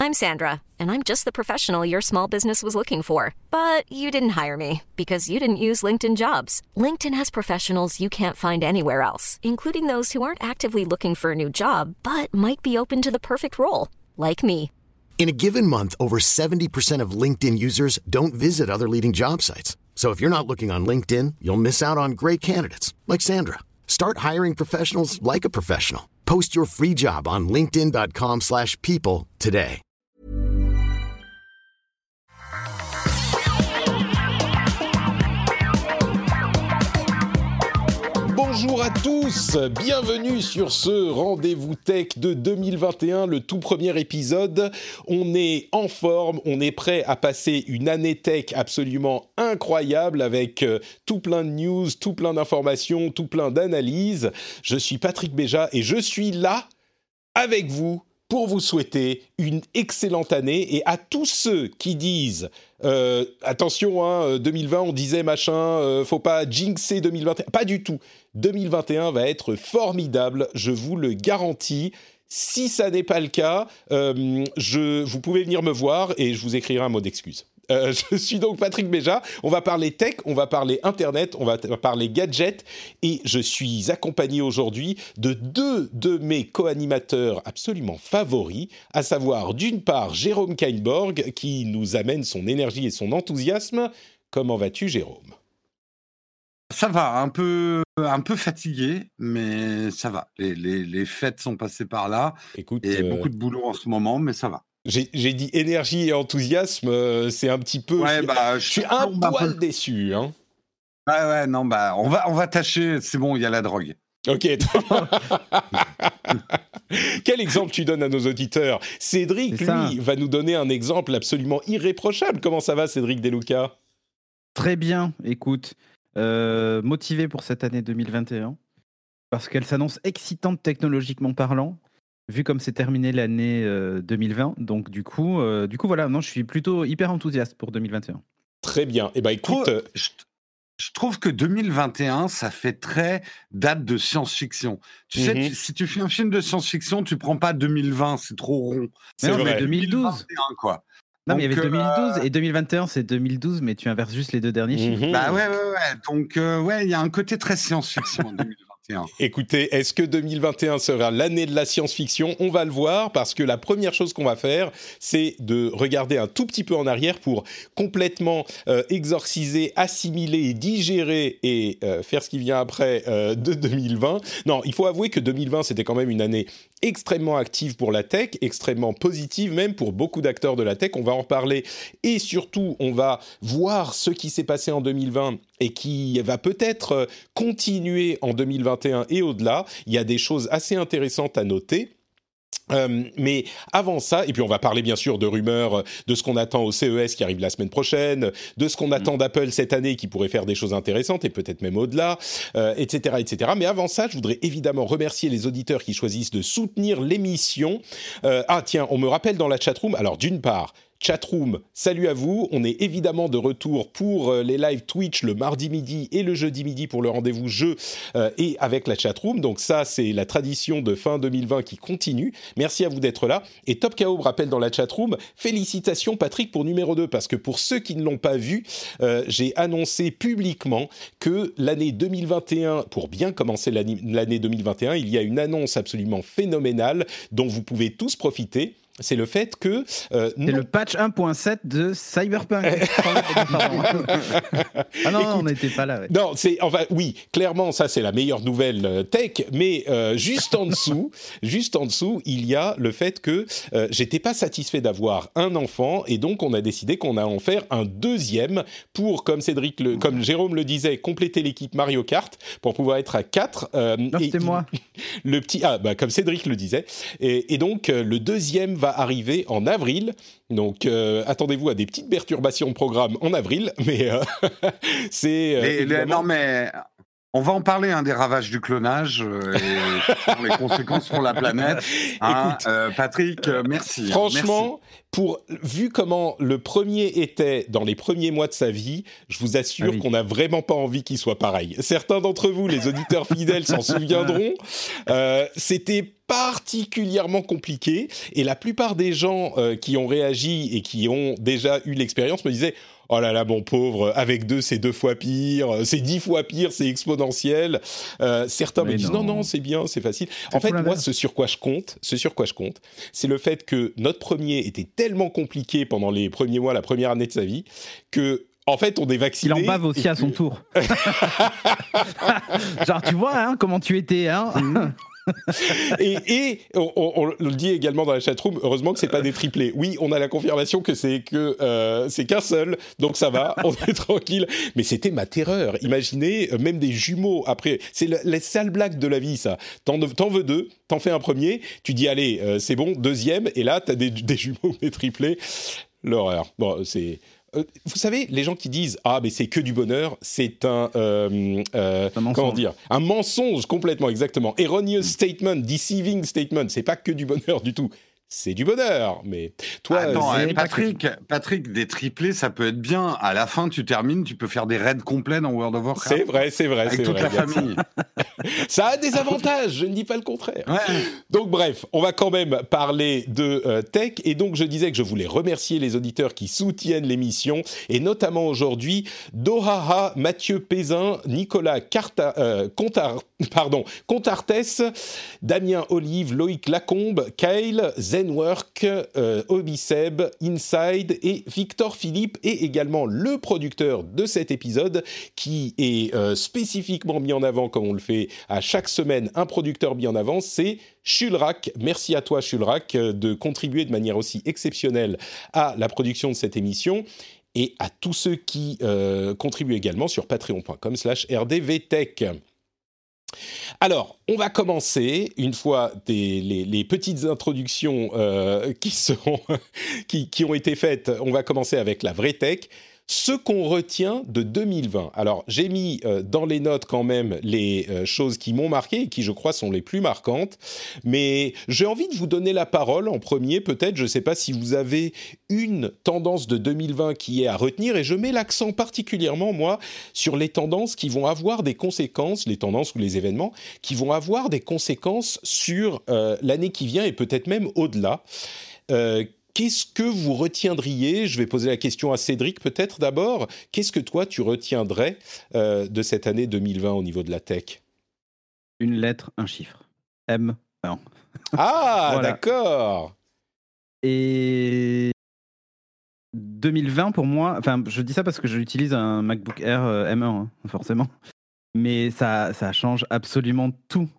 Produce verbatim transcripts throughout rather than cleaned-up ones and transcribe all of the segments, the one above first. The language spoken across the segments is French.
I'm Sandra, and I'm just the professional your small business was looking for. But you didn't hire me because you didn't use LinkedIn Jobs. LinkedIn has professionals you can't find anywhere else, including those who aren't actively looking for a new job, but might be open to the perfect role, like me. In a given month, over seventy percent of LinkedIn users don't visit other leading job sites. So if you're not looking on LinkedIn, you'll miss out on great candidates like Sandra. Start hiring professionals like a professional. Post your free job on linkedin.com slash people today. Bonjour à tous, bienvenue sur ce rendez-vous tech de deux mille vingt et un, le tout premier épisode. On est en forme, on est prêt à passer une année tech absolument incroyable avec euh, tout plein de news, tout plein d'informations, tout plein d'analyses. Je suis Patrick Béja et je suis là avec vous pour vous souhaiter une excellente année, et à tous ceux qui disent euh, attention, hein, deux mille vingt on disait machin, euh, faut pas jinxer deux mille vingt et un, pas du tout. deux mille vingt et un va être formidable, je vous le garantis. Si ça n'est pas le cas, euh, je, vous pouvez venir me voir et je vous écrirai un mot d'excuse. Euh, je suis donc Patrick Béja, on va parler tech, on va parler internet, on va t- parler gadgets, et je suis accompagné aujourd'hui de deux de mes co-animateurs absolument favoris, à savoir d'une part Jérôme Kainborg qui nous amène son énergie et son enthousiasme. Comment vas-tu, Jérôme ? Ça va, un peu, un peu fatigué, mais ça va. Les, les, les fêtes sont passées par là, Écoute, et euh... beaucoup de boulot en ce moment, mais ça va. J'ai, j'ai dit énergie et enthousiasme, euh, c'est un petit peu... Ouais, je, bah, je suis un poil peu... déçu. Hein. Ouais, ouais, non, bah, on va, on va tâcher, c'est bon, il y a la drogue. Ok. Quel exemple tu donnes à nos auditeurs ? Cédric, lui, va nous donner un exemple absolument irréprochable. Comment ça va, Cédric Deluca ? Très bien, écoute. Euh, motivé pour cette année deux mille vingt et un, parce qu'elle s'annonce excitante technologiquement parlant, vu comme c'est terminé l'année euh, deux mille vingt. Donc du coup, euh, du coup voilà, non, je suis plutôt hyper enthousiaste pour deux mille vingt et un. Très bien. Eh ben écoute, euh... je, je trouve que deux mille vingt et un, ça fait très date de science-fiction. Tu mm-hmm. sais, tu, si tu fais un film de science-fiction, tu prends pas deux mille vingt, c'est trop rond. C'est non, vrai. Mais deux mille douze. deux mille vingt et un, quoi. Non, donc, mais il y avait deux mille douze euh... et deux mille vingt et un, c'est deux mille douze, mais tu inverses juste les deux derniers chiffres. Mmh. Bah ouais, ouais, ouais. Donc, euh, ouais, il y a un côté très science-fiction en deux mille vingt et un. Écoutez, est-ce que deux mille vingt et un sera l'année de la science-fiction ? On va le voir, parce que la première chose qu'on va faire, c'est de regarder un tout petit peu en arrière pour complètement euh, exorciser, assimiler et digérer et euh, faire ce qui vient après euh, de deux mille vingt. Non, il faut avouer que deux mille vingt, c'était quand même une année extrêmement active pour la tech, extrêmement positive même pour beaucoup d'acteurs de la tech. On va en reparler, et surtout, on va voir ce qui s'est passé en deux mille vingt et qui va peut-être continuer en deux mille vingt et un et au-delà. Il y a des choses assez intéressantes à noter. Euh, mais avant ça, et puis on va parler bien sûr de rumeurs, de ce qu'on attend au C E S qui arrive la semaine prochaine, de ce qu'on attend mmh. d'Apple cette année qui pourrait faire des choses intéressantes et peut-être même au-delà, euh, et cetera, et cetera. Mais avant ça, je voudrais évidemment remercier les auditeurs qui choisissent de soutenir l'émission. Euh, ah tiens, on me rappelle dans la chatroom, alors d'une part, chatroom, salut à vous, on est évidemment de retour pour euh, les lives Twitch le mardi midi et le jeudi midi pour le rendez-vous jeu euh, et avec la chatroom, donc ça c'est la tradition de fin deux mille vingt qui continue. Merci à vous d'être là, et Top K O me rappelle dans la chatroom, félicitations Patrick pour numéro deux, parce que pour ceux qui ne l'ont pas vu, euh, j'ai annoncé publiquement que l'année deux mille vingt et un, pour bien commencer l'année, l'année deux mille vingt et un, il y a une annonce absolument phénoménale dont vous pouvez tous profiter. C'est le fait que... Euh, c'est non... le patch un point sept de Cyberpunk. ah non, Écoute, on n'était pas là. Ouais. Non, c'est, enfin, oui, clairement, ça, c'est la meilleure nouvelle euh, tech, mais euh, juste en dessous, juste en dessous, il y a le fait que euh, j'étais pas satisfait d'avoir un enfant, et donc on a décidé qu'on allait en faire un deuxième pour, comme Cédric, le, comme Jérôme le disait, compléter l'équipe Mario Kart pour pouvoir être à quatre. Euh, non, c'était et, moi. Le petit, ah, bah, comme Cédric le disait. Et, et donc, euh, le deuxième va arriver en avril. Donc, euh, attendez-vous à des petites perturbations de programme en avril, mais euh, c'est... Euh, les, évidemment... les, non, mais... On va en parler, hein, des ravages du clonage euh, et les conséquences pour la planète. Hein, Écoute, euh, Patrick, euh, merci. Franchement, merci. Pour, vu comment le premier était dans les premiers mois de sa vie, je vous assure ah oui. qu'on n'a vraiment pas envie qu'il soit pareil. Certains d'entre vous, les auditeurs fidèles, s'en souviendront. Euh, c'était particulièrement compliqué. Et la plupart des gens euh, qui ont réagi et qui ont déjà eu l'expérience me disaient « Oh là là, mon pauvre, avec deux, c'est deux fois pire, c'est dix fois pire, c'est exponentiel. Euh, » Certains Mais me disent « non. Non, non, c'est bien, c'est facile. » C'est En fait, tout moi, l'inverse. ce sur quoi je compte, ce sur quoi je compte, c'est le fait que notre premier était tellement compliqué pendant les premiers mois, la première année de sa vie, que en fait, on est Il vacciné. en bave aussi et à son que- tour. Genre, tu vois, hein, comment tu étais, hein. Et, et on, on- on le dit également dans la chatroom, heureusement que c'est pas des triplés. Oui, on a la confirmation que c'est que euh, c'est qu'un seul, donc ça va, on est tranquille. Mais c'était ma terreur. Imaginez, euh, même des jumeaux. Après, c'est le- la sale blague de la vie, ça. T'en, t'en veux deux, t'en fais un premier, tu dis allez, euh, c'est bon, deuxième, et là t'as des, des jumeaux, des triplés. L'horreur. Bon, c'est. Euh, vous savez, les gens qui disent ah mais c'est que du bonheur, c'est un, euh, euh, Un mensonge. comment dire, un mensonge complètement, exactement. Erroneous statement, deceiving statement. C'est pas que du bonheur du tout. C'est du bonheur, mais toi, Attends, c'est hein, pas Patrick, Patrick, des triplés, ça peut être bien. À la fin, tu termines, tu peux faire des raids complets dans World of que- Warcraft. c'est vrai, c'est vrai, Avec c'est toute vrai. la il y a de ça. famille. Ça a des avantages, je ne dis pas le contraire. Ouais. Donc bref, on va quand même parler de euh, tech, et donc je disais que je voulais remercier les auditeurs qui soutiennent l'émission, et notamment aujourd'hui Dohaha, Mathieu Pézin, Nicolas Carta, euh, Contar, pardon, Contartes, Damien Olive, Loïc Lacombe, Kyle, Zenwork, euh, Obiseb, Inside et Victor Philippe, et également le producteur de cet épisode qui est euh, spécifiquement mis en avant, comme on le fait à chaque semaine, un producteur mis en avant, c'est Shulrak. Merci à toi, Shulrak, euh, de contribuer de manière aussi exceptionnelle à la production de cette émission, et à tous ceux qui euh, contribuent également sur patreon.com slash rdvtech. Alors, on va commencer, une fois des, les, les petites introductions euh, qui, seront qui, qui ont été faites, on va commencer avec la vraie tech. Ce qu'on retient de deux mille vingt. Alors, j'ai mis euh, dans les notes quand même les euh, choses qui m'ont marqué et qui, je crois, sont les plus marquantes. Mais j'ai envie de vous donner la parole en premier, peut-être. Je ne sais pas si vous avez une tendance de deux mille vingt qui est à retenir. Et je mets l'accent particulièrement, moi, sur les tendances qui vont avoir des conséquences, les tendances ou les événements, qui vont avoir des conséquences sur euh, l'année qui vient et peut-être même au-delà. Euh, Qu'est-ce que vous retiendriez ? Je vais poser la question à Cédric peut-être d'abord. Qu'est-ce que toi, tu retiendrais euh, de cette année deux mille vingt au niveau de la tech ? Une lettre, un chiffre. M un. Ah, Voilà. d'accord. Et deux mille vingt pour moi, enfin je dis ça parce que j'utilise un MacBook Air euh, M un, hein, forcément. Mais ça, ça change absolument tout.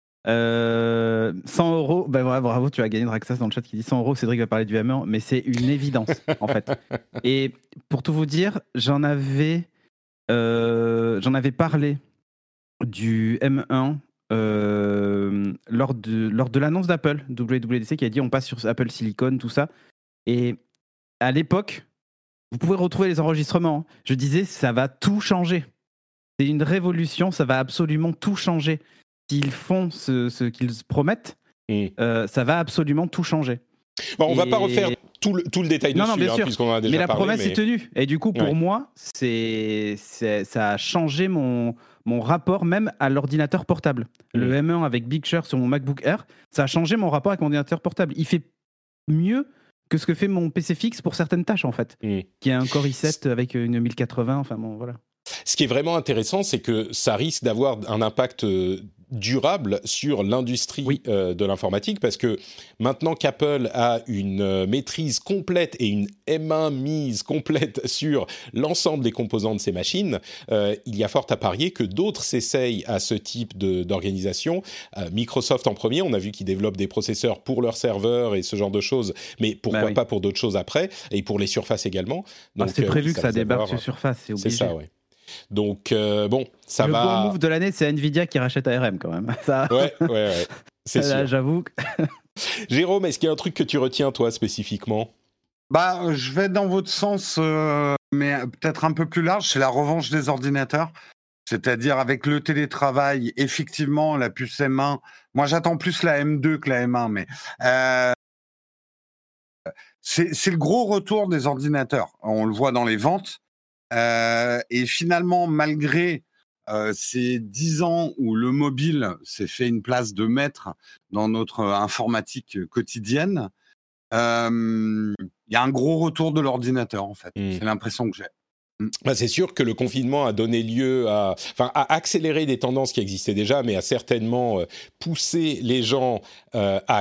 Euh, cent euros, ben ouais, bravo, tu as gagné Draxas dans le chat qui dit cent euros, Cédric va parler du M un, mais c'est une évidence en fait. Et pour tout vous dire, j'en avais, euh, j'en avais parlé du M un euh, lors de, lors de l'annonce d'Apple, W W D C, qui a dit on passe sur Apple Silicon, tout ça. Et à l'époque, vous pouvez retrouver les enregistrements, hein. Je disais, ça va tout changer. C'est une révolution, ça va absolument tout changer. S'ils font ce, ce qu'ils promettent, Mm. euh, ça va absolument tout changer. Bon, on ne va Et- pas refaire tout le, tout le détail Non, dessus, non, bien hein, sûr. puisqu'on en a déjà mais la parlé. promesse mais... est tenue. Et du coup, pour Ouais. moi, c'est, c'est, ça a changé mon, mon rapport même à l'ordinateur portable. Mm. Le M un avec Big Sur sur mon MacBook Air, ça a changé mon rapport avec mon ordinateur portable. Il fait mieux que ce que fait mon P C fixe pour certaines tâches, en fait. Mm. Qui a un Core i sept avec une mille quatre-vingts, enfin bon, voilà. Ce qui est vraiment intéressant, c'est que ça risque d'avoir un impact euh, durable sur l'industrie Oui. euh, de l'informatique, parce que maintenant qu'Apple a une euh, maîtrise complète et une M un mise complète sur l'ensemble des composants de ces machines, euh, il y a fort à parier que d'autres s'essayent à ce type de, d'organisation. Euh, Microsoft en premier, on a vu qu'ils développent des processeurs pour leurs serveurs et ce genre de choses, mais pourquoi Bah oui. pas pour d'autres choses après, et pour les surfaces également. Ah, Donc, c'est euh, prévu oui, que ça risque débarque d'avoir- sur Surface, c'est obligé. C'est ça, ouais. Donc, euh, bon, ça le va... bon move de l'année, c'est Nvidia qui rachète A R M quand même. Ça, Ouais, ouais, ouais. C'est là, sûr. j'avoue. que- Jérôme, est-ce qu'il y a un truc que tu retiens, toi, spécifiquement ? Bah, euh, je vais dans votre sens, euh, mais peut-être un peu plus large, c'est la revanche des ordinateurs. C'est-à-dire avec le télétravail, effectivement, la puce M un. Moi, j'attends plus la M deux que la M un, mais euh, c'est, c'est le gros retour des ordinateurs. On le voit dans les ventes. Euh, et finalement, malgré euh, ces dix ans où le mobile s'est fait une place de maître dans notre informatique quotidienne, euh, il y a un gros retour de l'ordinateur, en fait. Mmh. C'est l'impression que j'ai. Bah, c'est sûr que le confinement a donné lieu à, enfin, à accélérer des tendances qui existaient déjà, mais a certainement euh, poussé les gens euh, à,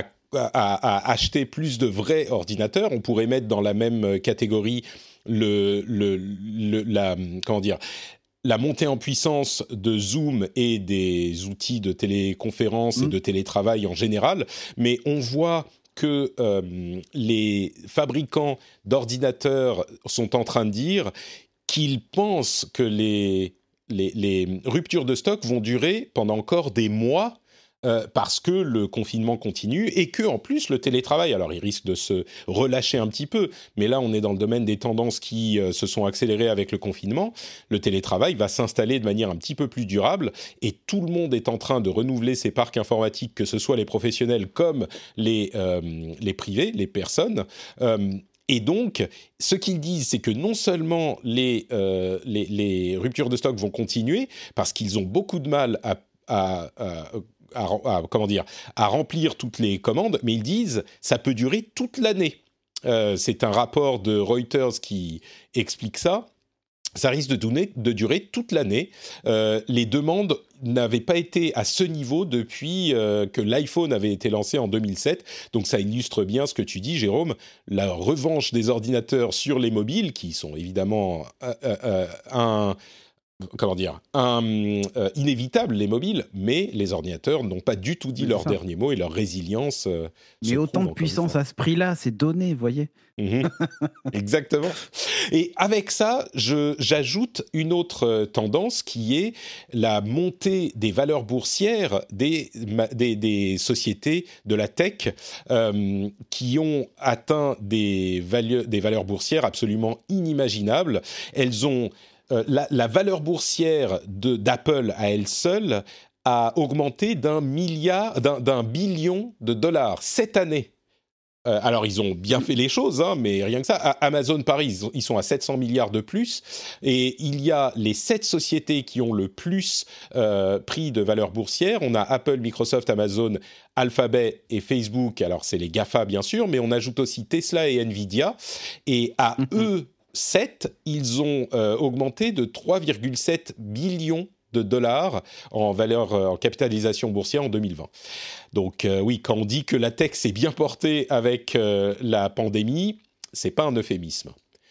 à, à acheter plus de vrais ordinateurs. On pourrait mettre dans la même catégorie le, le, le la, comment dire, la montée en puissance de Zoom et des outils de téléconférence mmh. et de télétravail en général. Mais on voit que euh, les fabricants d'ordinateurs sont en train de dire qu'ils pensent que les, les, les ruptures de stock vont durer pendant encore des mois euh, parce que le confinement continue et que en plus le télétravail, alors il risque de se relâcher un petit peu, mais là on est dans le domaine des tendances qui euh, se sont accélérées avec le confinement, le télétravail va s'installer de manière un petit peu plus durable et tout le monde est en train de renouveler ses parcs informatiques, que ce soit les professionnels comme les, euh, les privés, les personnes. Euh, Et donc, ce qu'ils disent, c'est que non seulement les, euh, les, les ruptures de stock vont continuer, parce qu'ils ont beaucoup de mal à, à, à, à, à, comment dire, à remplir toutes les commandes, mais ils disent ça peut durer toute l'année. Euh, c'est un rapport de Reuters qui explique ça. Ça risque de, donner, de durer toute l'année. Euh, les demandes n'avaient pas été à ce niveau depuis euh, que l'iPhone avait été lancé en deux mille sept. Donc ça illustre bien ce que tu dis, Jérôme, la revanche des ordinateurs sur les mobiles, qui sont évidemment euh, euh, un... Comment dire, un, euh, inévitable, les mobiles, mais les ordinateurs n'ont pas du tout dit mais leur ça. dernier mot et leur résilience. Euh, mais autant de puissance à ce prix-là, c'est donné, vous voyez. Mmh. Exactement. Et avec ça, je, j'ajoute une autre tendance qui est la montée des valeurs boursières des, des, des sociétés de la tech euh, qui ont atteint des, valu- des valeurs boursières absolument inimaginables. Elles ont Euh, la, la valeur boursière de, d'Apple à elle seule a augmenté d'un milliard, d'un, d'un billion de dollars cette année. Euh, alors, ils ont bien fait les choses, hein, mais rien que ça. À Amazon Paris, ils, ont, ils sont à sept cents milliards de plus. Et il y a les sept sociétés qui ont le plus euh, pris de valeur boursière. On a Apple, Microsoft, Amazon, Alphabet et Facebook. Alors, c'est les GAFA, bien sûr, mais on ajoute aussi Tesla et Nvidia. Et à mm-hmm. eux, sept, ils ont euh, augmenté de trois virgule sept billions de dollars en valeur, euh, en capitalisation boursière en deux mille vingt. Donc euh, oui, quand on dit que la tech s'est bien portée avec euh, la pandémie, c'est pas un euphémisme.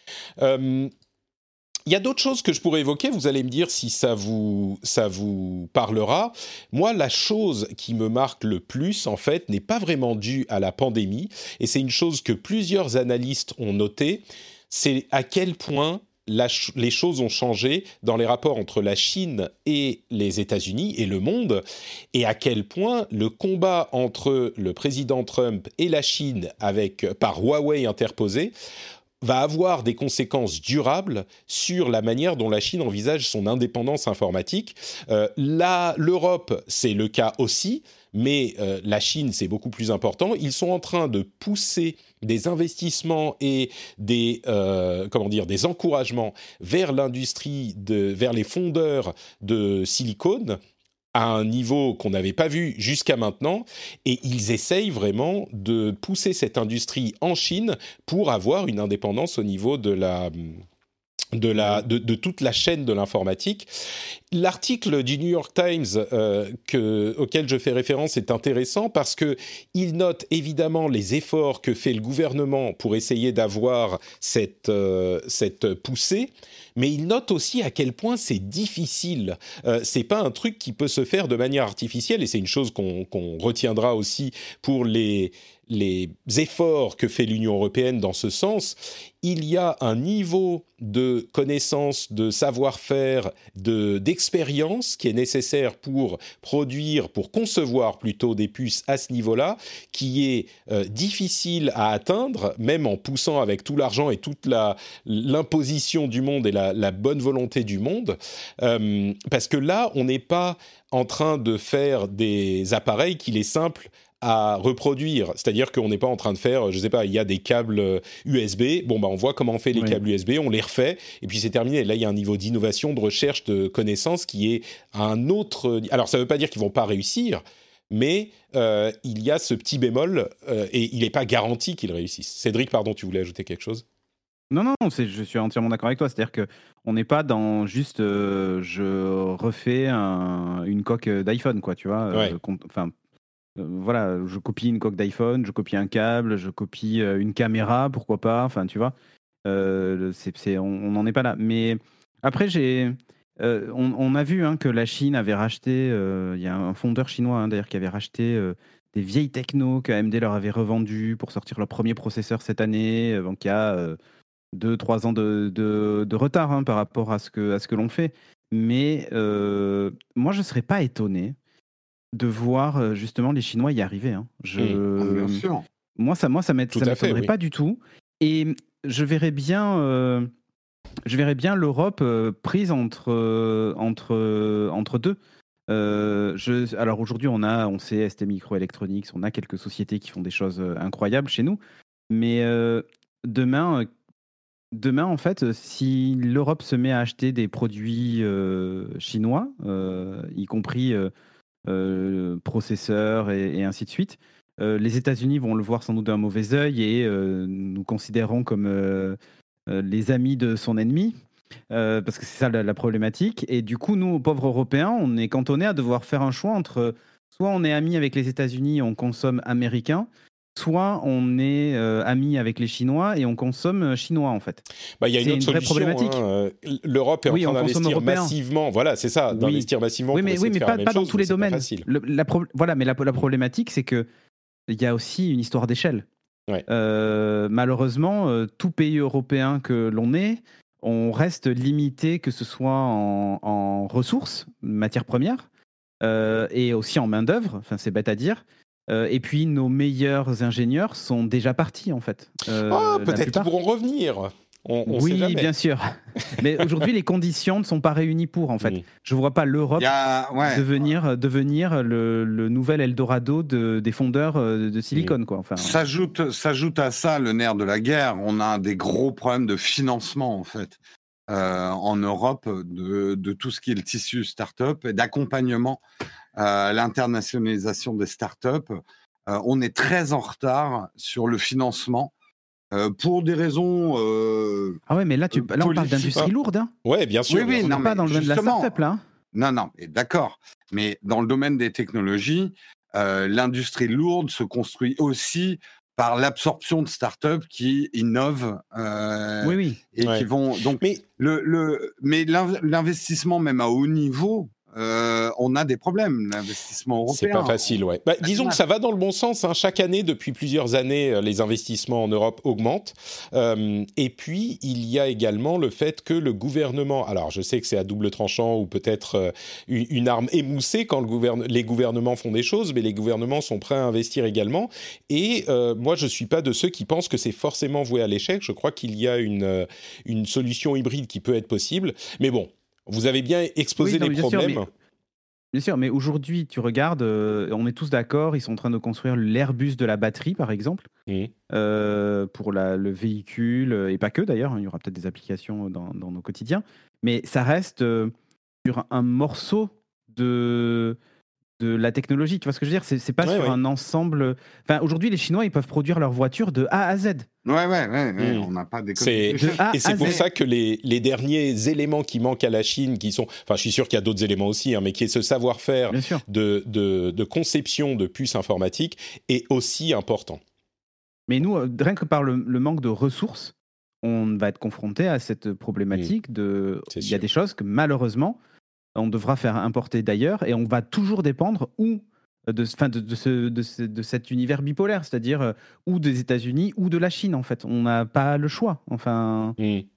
Euh, Il y a d'autres choses que je pourrais évoquer, vous allez me dire si ça vous, ça vous parlera. Moi, la chose qui me marque le plus, en fait, n'est pas vraiment due à la pandémie, et c'est une chose que plusieurs analystes ont notée, c'est à quel point la ch- les choses ont changé dans les rapports entre la Chine et les États-Unis et le monde, et à quel point le combat entre le président Trump et la Chine, avec, par Huawei interposé, va avoir des conséquences durables sur la manière dont la Chine envisage son indépendance informatique. Euh, là, l'Europe, c'est le cas aussi, mais euh, la Chine, c'est beaucoup plus important. Ils sont en train de pousser des investissements et des, euh, comment dire, des encouragements vers l'industrie, de, vers les fondeurs de silicone, à un niveau qu'on n'avait pas vu jusqu'à maintenant, et ils essayent vraiment de pousser cette industrie en Chine pour avoir une indépendance au niveau de la... De, la, de, de toute la chaîne de l'informatique. L'article du New York Times euh, que, auquel je fais référence est intéressant parce qu'il note évidemment les efforts que fait le gouvernement pour essayer d'avoir cette, euh, cette poussée, mais il note aussi à quel point c'est difficile. Euh, c'est pas un truc qui peut se faire de manière artificielle, et c'est une chose qu'on, qu'on retiendra aussi pour les, les efforts que fait l'Union européenne dans ce sens. Il y a un niveau de connaissance, de savoir-faire, de, d'expérience qui est nécessaire pour produire, pour concevoir plutôt des puces à ce niveau-là, qui est euh, difficile à atteindre, même en poussant avec tout l'argent et toute la, l'imposition du monde et la, la bonne volonté du monde. Euh, parce que là, on n'est pas en train de faire des appareils qu'il est simple à reproduire. C'est-à-dire qu'on n'est pas en train de faire, je sais pas, il y a des câbles U S B, bon bah on voit comment on fait les oui. câbles U S B, on les refait, et puis c'est terminé. Là, il y a un niveau d'innovation, de recherche, de connaissance qui est à un autre... Alors, ça ne veut pas dire qu'ils ne vont pas réussir, mais euh, il y a ce petit bémol, euh, et il n'est pas garanti qu'ils réussissent. Cédric, pardon, tu voulais ajouter quelque chose ? Non, non, c'est, je suis entièrement d'accord avec toi. C'est-à-dire qu'on n'est pas dans juste euh, je refais un, une coque d'iPhone, quoi, tu vois. Ouais. Enfin, euh, euh, voilà, je copie une coque d'iPhone, je copie un câble, je copie euh, une caméra, pourquoi pas. Enfin, tu vois, euh, c'est, c'est, on n'en est pas là. Mais après, j'ai, euh, on, on a vu hein, que la Chine avait racheté, il euh, y a un fondeur chinois hein, d'ailleurs qui avait racheté euh, des vieilles technos que A M D leur avait revendues pour sortir leur premier processeur cette année. Donc, il y a... Euh, deux, trois ans de, de, de retard hein, par rapport à ce que, à ce que l'on fait. Mais euh, moi, je ne serais pas étonné de voir justement les Chinois y arriver. Hein. Je, mmh. Bien sûr. Moi, ça ne ça m'étonnerait oui. pas du tout. Et je verrais bien, euh, je verrais bien l'Europe euh, prise entre, euh, entre, euh, entre deux. Euh, je, alors aujourd'hui, on, a, on sait S T Microelectronics, on a quelques sociétés qui font des choses incroyables chez nous. Mais euh, demain... Demain, en fait, si l'Europe se met à acheter des produits euh, chinois, euh, y compris euh, euh, processeurs et, et ainsi de suite, euh, les États-Unis vont le voir sans doute d'un mauvais œil et euh, nous considérons comme euh, euh, les amis de son ennemi, euh, parce que c'est ça la, la problématique. Et du coup, nous, pauvres Européens, on est cantonnés à devoir faire un choix entre soit on est amis avec les États-Unis et on consomme américain, soit on est euh, amis avec les Chinois et on consomme chinois, en fait. Bah, il y a une c'est autre une vraie solution. problématique. Hein. L'Europe est oui, en train d'investir européen. massivement. Voilà, c'est ça, oui. d'investir massivement oui, pour mais, essayer oui, mais de faire pas, la même pas chose, dans tous les domaines. Le, la pro- voilà, mais la, la problématique, c'est qu'il y a aussi une histoire d'échelle. Ouais. Euh, malheureusement, euh, tout pays européen que l'on est, on reste limité, que ce soit en, en ressources, matières premières, euh, et aussi en main-d'œuvre. Enfin, c'est bête à dire. Euh, et puis, nos meilleurs ingénieurs sont déjà partis, en fait. Euh, oh, peut-être qu'ils pourront revenir. On, on oui, sait jamais. Bien sûr. Mais aujourd'hui, les conditions ne sont pas réunies pour, en fait. Mmh. Je ne vois pas l'Europe a, ouais, devenir, ouais. devenir le, le nouvel Eldorado de, des fondeurs de Silicon. Mmh. Quoi. Enfin, s'ajoute, s'ajoute à ça le nerf de la guerre. On a des gros problèmes de financement, en fait, euh, en Europe, de, de tout ce qui est le tissu start-up et d'accompagnement à l'internationalisation des start-up. Euh, on est très en retard sur le financement. Euh, pour des raisons. Euh, ah ouais, mais là, tu, là on parle d'industrie lourde. Hein. Ouais, bien sûr. Oui, oui, on non, n'est pas dans le domaine de la start-up, là. Non, non, mais d'accord. Mais dans le domaine des technologies, euh, l'industrie lourde se construit aussi par l'absorption de start-up qui innovent euh, oui, oui. et ouais. qui vont. Donc, mais, le, le, mais l'investissement, même à haut niveau, Euh, on a des problèmes, l'investissement européen. C'est pas facile, ouais. Bah, disons que ça va dans le bon sens. Hein. Chaque année, depuis plusieurs années, les investissements en Europe augmentent. Euh, et puis, il y a également le fait que le gouvernement... Alors, je sais que c'est à double tranchant ou peut-être euh, une, une arme émoussée quand le gouverne... les gouvernements font des choses, mais les gouvernements sont prêts à investir également. Et euh, moi, je suis pas de ceux qui pensent que c'est forcément voué à l'échec. Je crois qu'il y a une, une solution hybride qui peut être possible. Mais bon, vous avez bien exposé oui, non, les bien problèmes. Sûr, mais, bien sûr, mais aujourd'hui, tu regardes, euh, on est tous d'accord, ils sont en train de construire l'Airbus de la batterie, par exemple, mmh. euh, pour la, le véhicule, et pas que d'ailleurs, hein, il y aura peut-être des applications dans, dans nos quotidiens, mais ça reste euh, sur un morceau de... de la technologie, tu vois ce que je veux dire, c'est, c'est pas ouais, sur ouais. un ensemble. Enfin, aujourd'hui, les Chinois, ils peuvent produire leur voiture de A à Z. Ouais, ouais, ouais, ouais. Mmh. On n'a pas c'est... Et c'est pour Z. ça que les, les derniers éléments qui manquent à la Chine, qui sont, enfin, je suis sûr qu'il y a d'autres éléments aussi, hein, mais qui est ce savoir-faire de, de, de conception de puces informatiques, est aussi important. Mais nous, rien que par le, le manque de ressources, on va être confronté à cette problématique mmh. de. C'est il y a sûr. Des choses que malheureusement, on devra faire importer d'ailleurs et on va toujours dépendre ou de, fin de, de, ce, de, ce, de cet univers bipolaire, c'est-à-dire euh, ou des États-Unis ou de la Chine en fait. On n'a pas le choix. Enfin, mmh. et,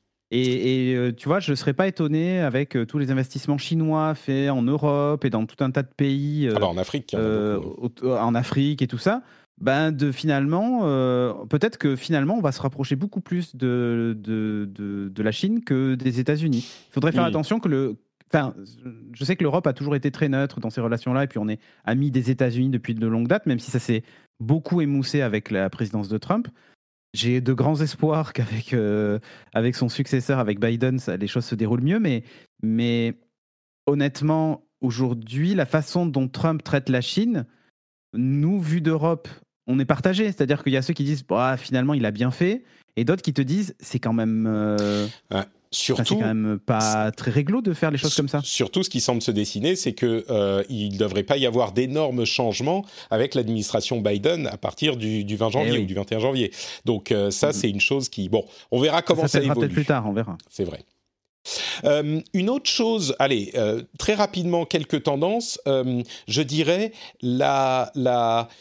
et euh, tu vois, je ne serais pas étonné avec euh, tous les investissements chinois faits en Europe et dans tout un tas de pays. Euh, ah bah en Afrique. Euh, en Afrique et tout ça. Ben de finalement, euh, peut-être que finalement, on va se rapprocher beaucoup plus de, de, de, de la Chine que des États-Unis. Il faudrait faire mmh. attention que le enfin, je sais que l'Europe a toujours été très neutre dans ces relations-là, et puis on est amis des États-Unis depuis de longue date, même si ça s'est beaucoup émoussé avec la présidence de Trump. J'ai de grands espoirs qu'avec euh, avec son successeur, avec Biden, ça, les choses se déroulent mieux, mais, mais honnêtement, aujourd'hui, la façon dont Trump traite la Chine, nous, vu d'Europe, on est partagé. C'est-à-dire qu'il y a ceux qui disent bah, finalement, il a bien fait, et d'autres qui te disent c'est quand même. Euh... Ouais. Surtout, c'est quand même pas très réglo de faire les choses comme ça. Surtout, ce qui semble se dessiner, c'est qu'il euh, ne devrait pas y avoir d'énormes changements avec l'administration Biden à partir du, du vingt janvier eh oui. ou du vingt et un janvier. Donc euh, ça, mmh. c'est une chose qui... Bon, on verra comment ça, ça évolue. Peut-être plus tard, on verra. C'est vrai. Euh, une autre chose, allez, euh, très rapidement, quelques tendances. Euh, je dirais la... la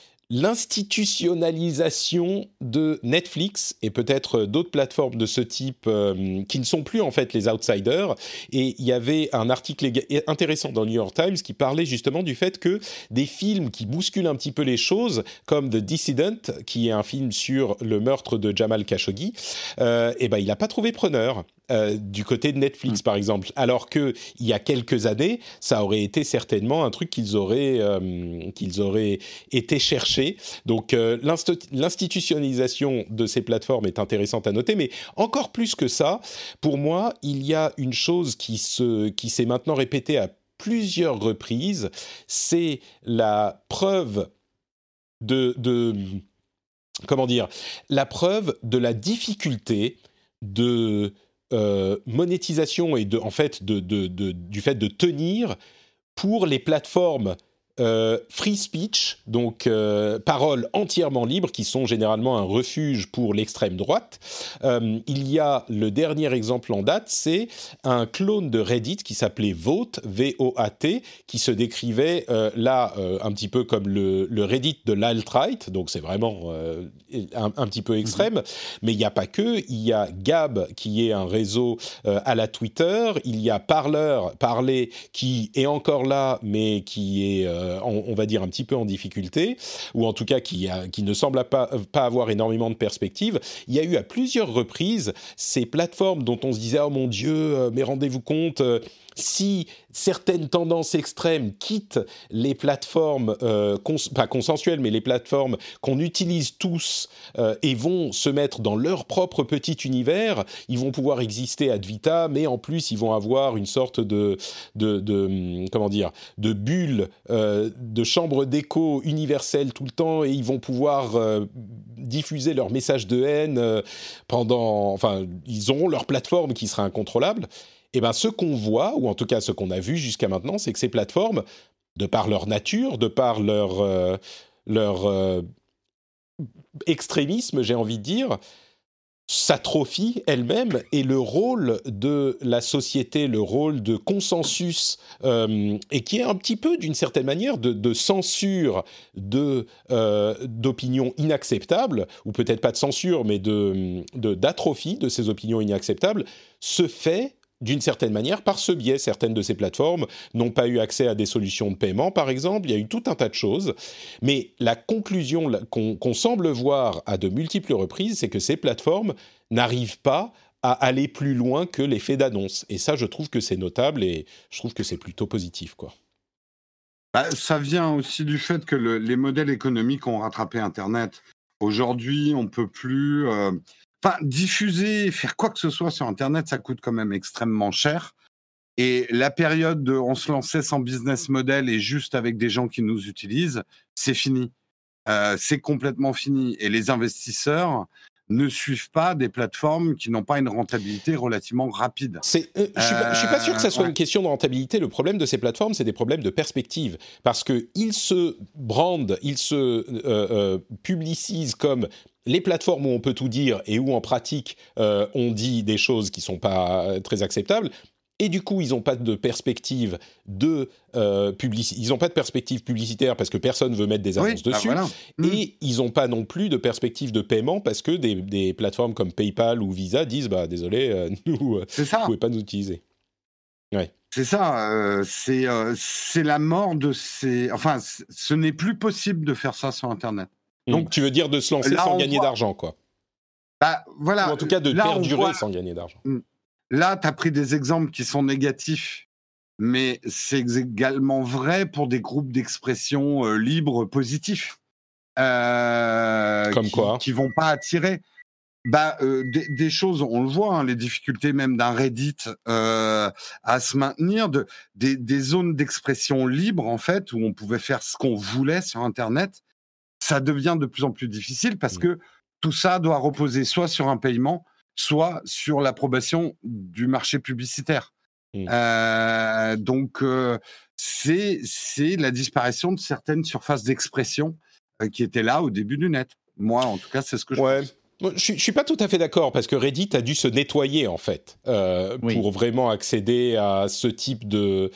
l'institutionnalisation de Netflix et peut-être d'autres plateformes de ce type euh, qui ne sont plus en fait les outsiders. Et il y avait un article intéressant dans le New York Times qui parlait justement du fait que des films qui bousculent un petit peu les choses, comme The Dissident, qui est un film sur le meurtre de Jamal Khashoggi, euh, et ben il n'a pas trouvé preneur. Euh, du côté de Netflix, mmh. par exemple, alors que il y a quelques années, ça aurait été certainement un truc qu'ils auraient euh, qu'ils auraient été chercher. Donc, euh, l'inst- l'institutionnalisation de ces plateformes est intéressante à noter, mais encore plus que ça, pour moi, il y a une chose qui se qui s'est maintenant répétée à plusieurs reprises, c'est la preuve de de comment dire, la preuve de la difficulté de Euh, monétisation et de, en fait de, de, de, du fait de tenir pour les plateformes euh, free speech, donc euh, paroles entièrement libres, qui sont généralement un refuge pour l'extrême droite. Euh, il y a le dernier exemple en date, c'est un clone de Reddit qui s'appelait Vote, V O A T, qui se décrivait euh, là euh, un petit peu comme le, le Reddit de l'alt-right, donc c'est vraiment euh, un, un petit peu extrême, mmh. mais il n'y a pas que, il y a Gab qui est un réseau euh, à la Twitter, il y a Parler, Parler qui est encore là, mais qui est euh, On, on va dire un petit peu en difficulté, ou en tout cas qui, a, qui ne semble pas, pas avoir énormément de perspectives. Il y a eu à plusieurs reprises ces plateformes dont on se disait « Oh mon Dieu, mais rendez-vous compte, si certaines tendances extrêmes quittent les plateformes, euh, cons- pas consensuelles, mais les plateformes qu'on utilise tous euh, et vont se mettre dans leur propre petit univers, ils vont pouvoir exister ad vitam, mais en plus ils vont avoir une sorte de, de, de comment dire, de bulle, euh, de chambre d'écho universelle tout le temps, et ils vont pouvoir euh, diffuser leurs messages de haine euh, pendant, enfin, ils auront leur plateforme qui sera incontrôlable. Eh bien, ce qu'on voit, ou en tout cas ce qu'on a vu jusqu'à maintenant, c'est que ces plateformes, de par leur nature, de par leur, euh, leur euh, extrémisme, j'ai envie de dire, s'atrophient elles-mêmes, et le rôle de la société, le rôle de consensus, euh, et qui est un petit peu, d'une certaine manière, de, de censure de, euh, d'opinions inacceptables, ou peut-être pas de censure, mais de, de, d'atrophie de ces opinions inacceptables, se fait d'une certaine manière, par ce biais. Certaines de ces plateformes n'ont pas eu accès à des solutions de paiement, par exemple. Il y a eu tout un tas de choses. Mais la conclusion qu'on, qu'on semble voir à de multiples reprises, c'est que ces plateformes n'arrivent pas à aller plus loin que l'effet d'annonce. Et ça, je trouve que c'est notable et je trouve que c'est plutôt positif, quoi. Bah, ça vient aussi du fait que le, les modèles économiques ont rattrapé Internet. Aujourd'hui, on ne peut plus... Euh... Enfin, diffuser, faire quoi que ce soit sur Internet, ça coûte quand même extrêmement cher. Et la période de on se lançait sans business model et juste avec des gens qui nous utilisent, c'est fini. Euh, c'est complètement fini. Et les investisseurs ne suivent pas des plateformes qui n'ont pas une rentabilité relativement rapide. C'est, euh, je ne suis, suis pas sûr que ça soit euh, ouais. une question de rentabilité. Le problème de ces plateformes, c'est des problèmes de perspective. Parce qu'ils se brandent, ils se euh, euh, publicisent comme les plateformes où on peut tout dire et où en pratique euh, on dit des choses qui ne sont pas très acceptables. Et du coup, ils n'ont pas de perspective de euh, publicité. Ils n'ont pas de perspective publicitaire parce que personne veut mettre des annonces oui, dessus. Ah voilà. Et mmh. ils n'ont pas non plus de perspective de paiement parce que des, des plateformes comme PayPal ou Visa disent bah désolé, euh, nous, euh, vous ne pouvez pas nous utiliser. Ouais. C'est ça. Euh, c'est euh, c'est la mort de ces. Enfin, ce n'est plus possible de faire ça sur Internet. Donc, mmh. tu veux dire de se lancer sans gagner voit... d'argent, quoi. Bah voilà. Ou en tout cas de là, perdurer voit... sans gagner d'argent. Là, tu as pris des exemples qui sont négatifs mais c'est également vrai pour des groupes d'expression euh, libres positifs. Euh, Comme qui, quoi qui vont pas attirer bah, euh, des, des choses, on le voit, hein, les difficultés même d'un Reddit euh, à se maintenir, de, des, des zones d'expression libres, en fait, où on pouvait faire ce qu'on voulait sur Internet, ça devient de plus en plus difficile parce mmh. que tout ça doit reposer soit sur un paiement, soit sur l'approbation du marché publicitaire. Mmh. Euh, donc, euh, c'est, c'est la disparition de certaines surfaces d'expression euh, qui étaient là au début du net. Moi, en tout cas, c'est ce que je ouais. pense. Je ne suis pas tout à fait d'accord, parce que Reddit a dû se nettoyer, en fait, euh, oui. pour vraiment accéder à ce type de,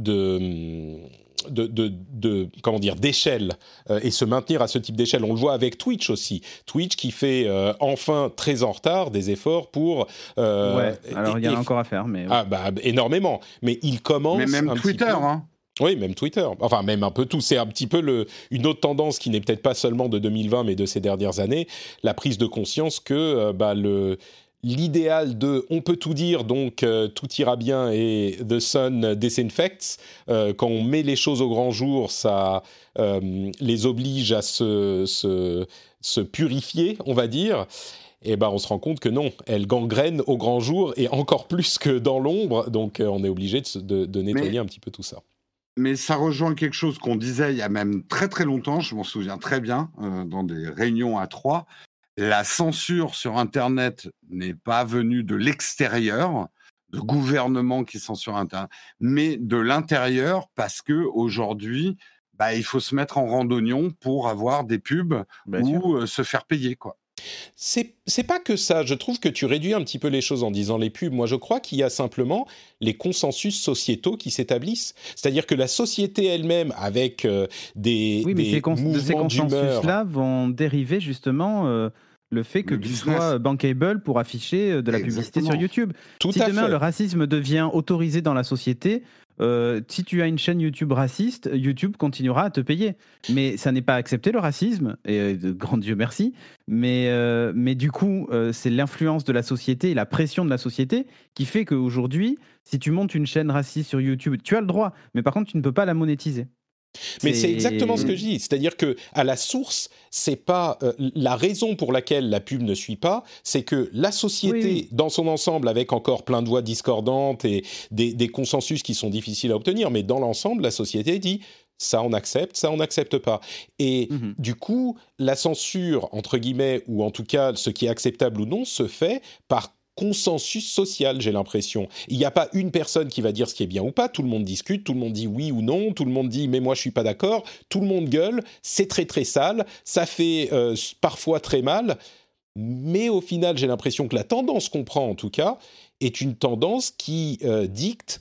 de, de, de, de comment dire, d'échelle, euh, et se maintenir à ce type d'échelle. On le voit avec Twitch aussi. Twitch qui fait, euh, enfin, très en retard, des efforts pour... Euh, ouais, alors il y en a encore à faire, mais... Ah, bah, énormément. Mais il commence... Mais même un Twitter, petit peu... hein. Oui, même Twitter. Enfin, même un peu tout. C'est un petit peu le, une autre tendance qui n'est peut-être pas seulement de deux mille vingt, mais de ces dernières années, la prise de conscience que euh, bah, le, l'idéal de « on peut tout dire, donc euh, tout ira bien » et « the sun disinfects euh, », quand on met les choses au grand jour, ça euh, les oblige à se, se, se purifier, on va dire. Et ben, on se rend compte que non, elles gangrènent au grand jour et encore plus que dans l'ombre. Donc, euh, on est obligé de, de, de nettoyer mais... un petit peu tout ça. Mais ça rejoint quelque chose qu'on disait il y a même très très longtemps, je m'en souviens très bien, euh, dans des réunions à trois. La censure sur Internet n'est pas venue de l'extérieur, de gouvernements qui censurent Internet, mais de l'intérieur, parce qu'aujourd'hui, bah, il faut se mettre en randonnion pour avoir des pubs Bien ou euh, se faire payer, quoi. C'est, c'est pas que ça. Je trouve que tu réduis un petit peu les choses en disant les pubs. Moi, je crois qu'il y a simplement les consensus sociétaux qui s'établissent. C'est-à-dire que la société elle-même, avec euh, des, oui, mais des ces cons- mouvements de ces consensus-là vont dériver justement euh, le fait que le tu business. sois bankable pour afficher de la Exactement. publicité sur YouTube. Tout si à demain fait. le racisme devient autorisé dans la société, Euh, si tu as une chaîne YouTube raciste, YouTube continuera à te payer. Mais ça n'est pas accepté le racisme, et euh, grand Dieu merci. Mais, euh, mais du coup, euh, c'est l'influence de la société et la pression de la société qui fait qu'aujourd'hui, si tu montes une chaîne raciste sur YouTube, tu as le droit, mais par contre, tu ne peux pas la monétiser. Mais c'est... c'est exactement ce que je dis, c'est-à-dire que à la source, c'est pas euh, la raison pour laquelle la pub ne suit pas, c'est que la société oui. dans son ensemble, avec encore plein de voix discordantes et des, des consensus qui sont difficiles à obtenir, mais dans l'ensemble, la société dit ça on accepte, ça on n'accepte pas. Et mm-hmm. du coup, la censure entre guillemets, ou en tout cas ce qui est acceptable ou non, se fait par consensus social, j'ai l'impression. Il n'y a pas une personne qui va dire ce qui est bien ou pas, tout le monde discute, tout le monde dit oui ou non, tout le monde dit mais moi je suis pas d'accord, tout le monde gueule, c'est très très sale, ça fait euh, parfois très mal, mais au final j'ai l'impression que la tendance qu'on prend en tout cas est une tendance qui euh, dicte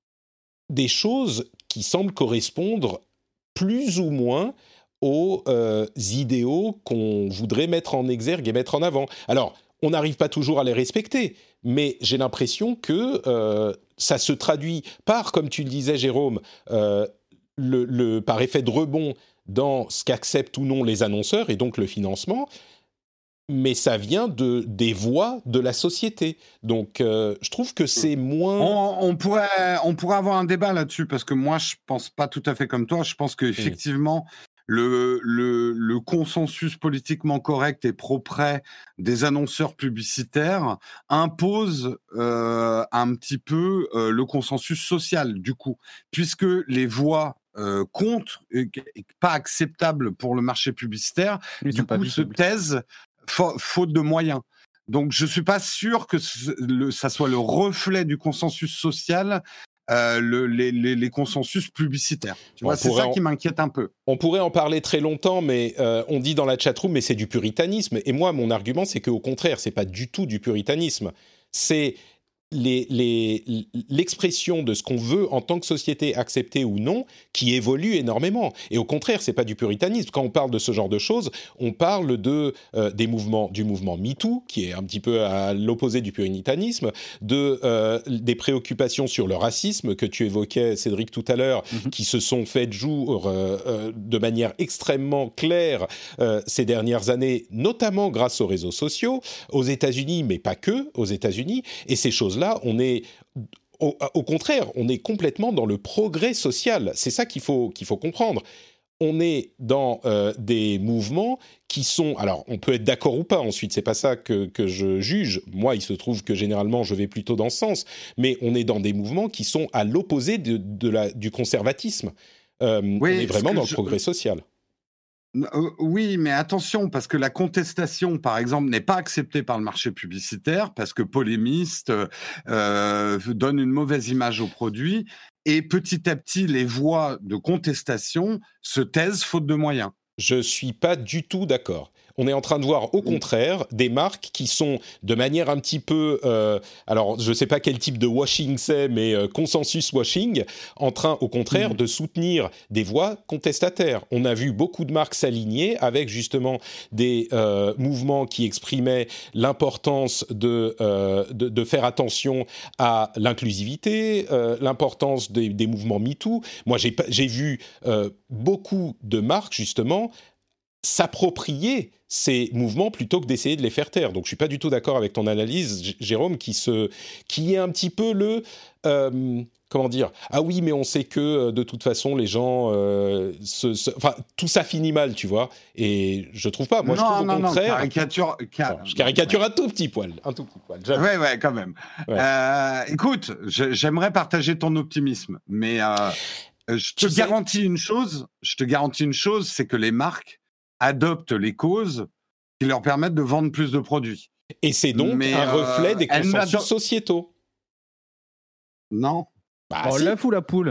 des choses qui semblent correspondre plus ou moins aux euh, idéaux qu'on voudrait mettre en exergue et mettre en avant. Alors, on n'arrive pas toujours à les respecter, mais j'ai l'impression que euh, ça se traduit par, comme tu le disais Jérôme, euh, le, le, par effet de rebond dans ce qu'acceptent ou non les annonceurs et donc le financement, mais ça vient de, des voix de la société. Donc euh, je trouve que c'est moins... On, on, pourrait, on pourrait avoir un débat là-dessus, parce que moi je ne pense pas tout à fait comme toi, je pense qu'effectivement... Mmh. Le, le, le consensus politiquement correct et pro-prêt des annonceurs publicitaires impose euh, un petit peu euh, le consensus social, du coup, puisque les voix euh, comptent et, et pas acceptables pour le marché publicitaire, Ils du coup se taisent fa- faute de moyens. Donc je ne suis pas sûr que ce, le, ça soit le reflet du consensus social. Euh, le, les, les, les consensus publicitaires. Tu vois, c'est ça en... qui m'inquiète un peu. On pourrait en parler très longtemps, mais euh, on dit dans la chatroom, mais c'est du puritanisme. Et moi, mon argument, c'est qu'au contraire, c'est pas du tout du puritanisme. C'est les, les, l'expression de ce qu'on veut en tant que société accepter ou non, qui évolue énormément. Et au contraire, c'est pas du puritanisme. Quand on parle de ce genre de choses, on parle de euh, des mouvements, du mouvement MeToo, qui est un petit peu à l'opposé du puritanisme, de euh, des préoccupations sur le racisme que tu évoquais, Cédric, tout à l'heure, mm-hmm. qui se sont faites jour euh, euh, de manière extrêmement claire euh, ces dernières années, notamment grâce aux réseaux sociaux, aux États-Unis, mais pas que aux États-Unis. Et ces choses là, on est, Au, au contraire, on est complètement dans le progrès social. C'est ça qu'il faut, qu'il faut comprendre. On est dans euh, des mouvements qui sont... Alors, on peut être d'accord ou pas, ensuite, c'est pas ça que, que je juge. Moi, il se trouve que généralement, je vais plutôt dans ce sens. Mais on est dans des mouvements qui sont à l'opposé de, de la, du conservatisme. Euh, oui, on est vraiment dans je... le progrès social. Euh, oui, mais attention, parce que la contestation, par exemple, n'est pas acceptée par le marché publicitaire, parce que polémiste euh, donne une mauvaise image au produit, et petit à petit, les voix de contestation se taisent faute de moyens. Je ne suis pas du tout d'accord. On est en train de voir, au contraire, des marques qui sont de manière un petit peu... Euh, alors, je ne sais pas quel type de washing c'est, mais euh, consensus washing, en train, au contraire, mmh. de soutenir des voix contestataires. On a vu beaucoup de marques s'aligner avec, justement, des euh, mouvements qui exprimaient l'importance de, euh, de, de faire attention à l'inclusivité, euh, l'importance des, des mouvements MeToo. Moi, j'ai, j'ai vu euh, beaucoup de marques, justement, s'approprier ces mouvements plutôt que d'essayer de les faire taire. Donc je suis pas du tout d'accord avec ton analyse, J- Jérôme, qui se, qui est un petit peu le, euh, comment dire, ah oui, mais on sait que de toute façon les gens, euh, se, se, enfin tout ça finit mal, tu vois. Et je trouve pas. Moi, non, je trouve non, au contraire. Non, caricature, car... bon, je caricature un tout petit poil, un tout petit poil. Oui, ouais, ouais, quand même. Ouais. Euh, écoute, je, j'aimerais partager ton optimisme, mais euh, je te tu garantis sais... une chose. Je te garantis une chose, c'est que les marques adoptent les causes qui leur permettent de vendre plus de produits. Et c'est donc Mais un euh, reflet des consensus sociétaux. Non. Bah, oh, si. L'œuf ou la poule?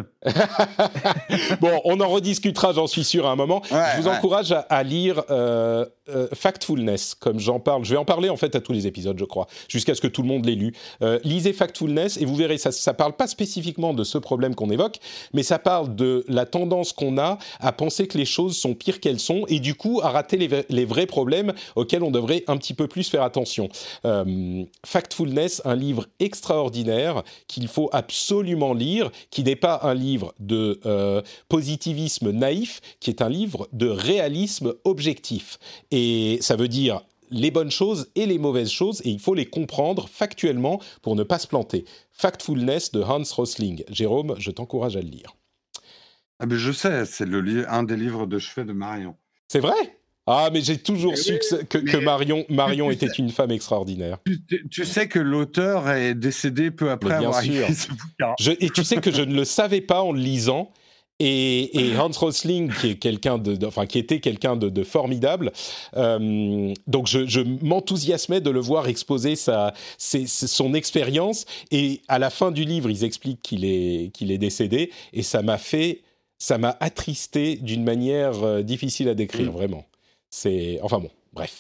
Bon, on en rediscutera, j'en suis sûr, à un moment. Ouais, je vous ouais. encourage à, à lire euh, euh, Factfulness, comme j'en parle. Je vais en parler, en fait, à tous les épisodes, je crois, jusqu'à ce que tout le monde l'ait lu. Euh, lisez Factfulness et vous verrez, ça ne parle pas spécifiquement de ce problème qu'on évoque, mais ça parle de la tendance qu'on a à penser que les choses sont pires qu'elles sont et du coup, à rater les, les vrais problèmes auxquels on devrait un petit peu plus faire attention. Euh, Factfulness, un livre extraordinaire qu'il faut absolument lire, qui n'est pas un livre de euh, positivisme naïf, qui est un livre de réalisme objectif. Et ça veut dire les bonnes choses et les mauvaises choses, et il faut les comprendre factuellement pour ne pas se planter. Factfulness de Hans Rosling. Jérôme, je t'encourage à le lire. Ah ben je sais, c'est le li- un des livres de chevet de Marion. C'est vrai ? Ah, mais j'ai toujours mais su oui, que, que, que Marion, Marion était sais, une femme extraordinaire. Tu, tu sais que l'auteur est décédé peu après avoir écrit ce bouquin. Je, et tu sais que je ne le savais pas en le lisant. Et, et Hans Rosling, qui est quelqu'un de, de, enfin qui était quelqu'un de, de formidable, euh, donc je, je m'enthousiasmais de le voir exposer sa, ses, son expérience. Et à la fin du livre, ils expliquent qu'il est qu'il est décédé, et ça m'a fait, ça m'a attristé d'une manière euh, difficile à décrire, mmh. vraiment. C'est... Enfin bon, bref.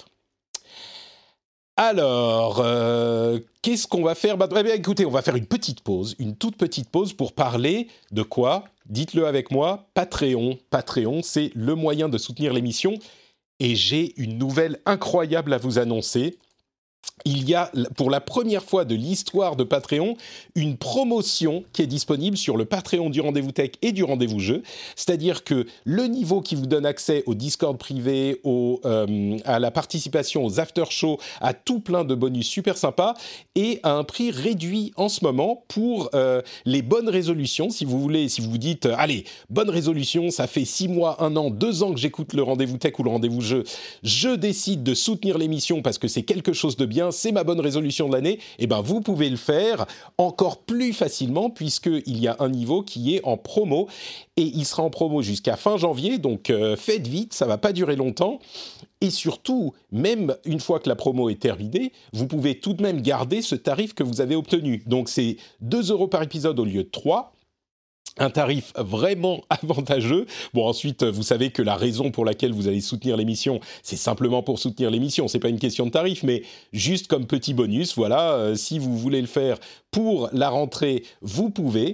Alors, euh, qu'est-ce qu'on va faire ? Bah, eh bien, écoutez, on va faire une petite pause, une toute petite pause pour parler de quoi ? Dites-le avec moi, Patreon. Patreon, c'est le moyen de soutenir l'émission. Et j'ai une nouvelle incroyable à vous annoncer. Il y a, pour la première fois de l'histoire de Patreon, une promotion qui est disponible sur le Patreon du Rendez-vous Tech et du Rendez-vous Jeu. C'est-à-dire que le niveau qui vous donne accès au Discord privé, au, euh, à la participation aux after-shows, à tout plein de bonus super sympas, est à un prix réduit en ce moment pour euh, les bonnes résolutions. Si vous voulez, si vous vous dites, allez, bonne résolution, ça fait six mois, un an, deux ans que j'écoute le Rendez-vous Tech ou le Rendez-vous Jeu, je décide de soutenir l'émission parce que c'est quelque chose de bien, c'est ma bonne résolution de l'année, et ben vous pouvez le faire encore plus facilement puisqu'il y a un niveau qui est en promo et il sera en promo jusqu'à fin janvier, donc euh, faites vite, ça va pas durer longtemps. Et surtout, même une fois que la promo est terminée, vous pouvez tout de même garder ce tarif que vous avez obtenu. Donc c'est deux euros par épisode au lieu de trois. Un tarif vraiment avantageux. Bon, ensuite, vous savez que la raison pour laquelle vous allez soutenir l'émission, c'est simplement pour soutenir l'émission. C'est pas une question de tarif, mais juste comme petit bonus, voilà, euh, si vous voulez le faire pour la rentrée, vous pouvez.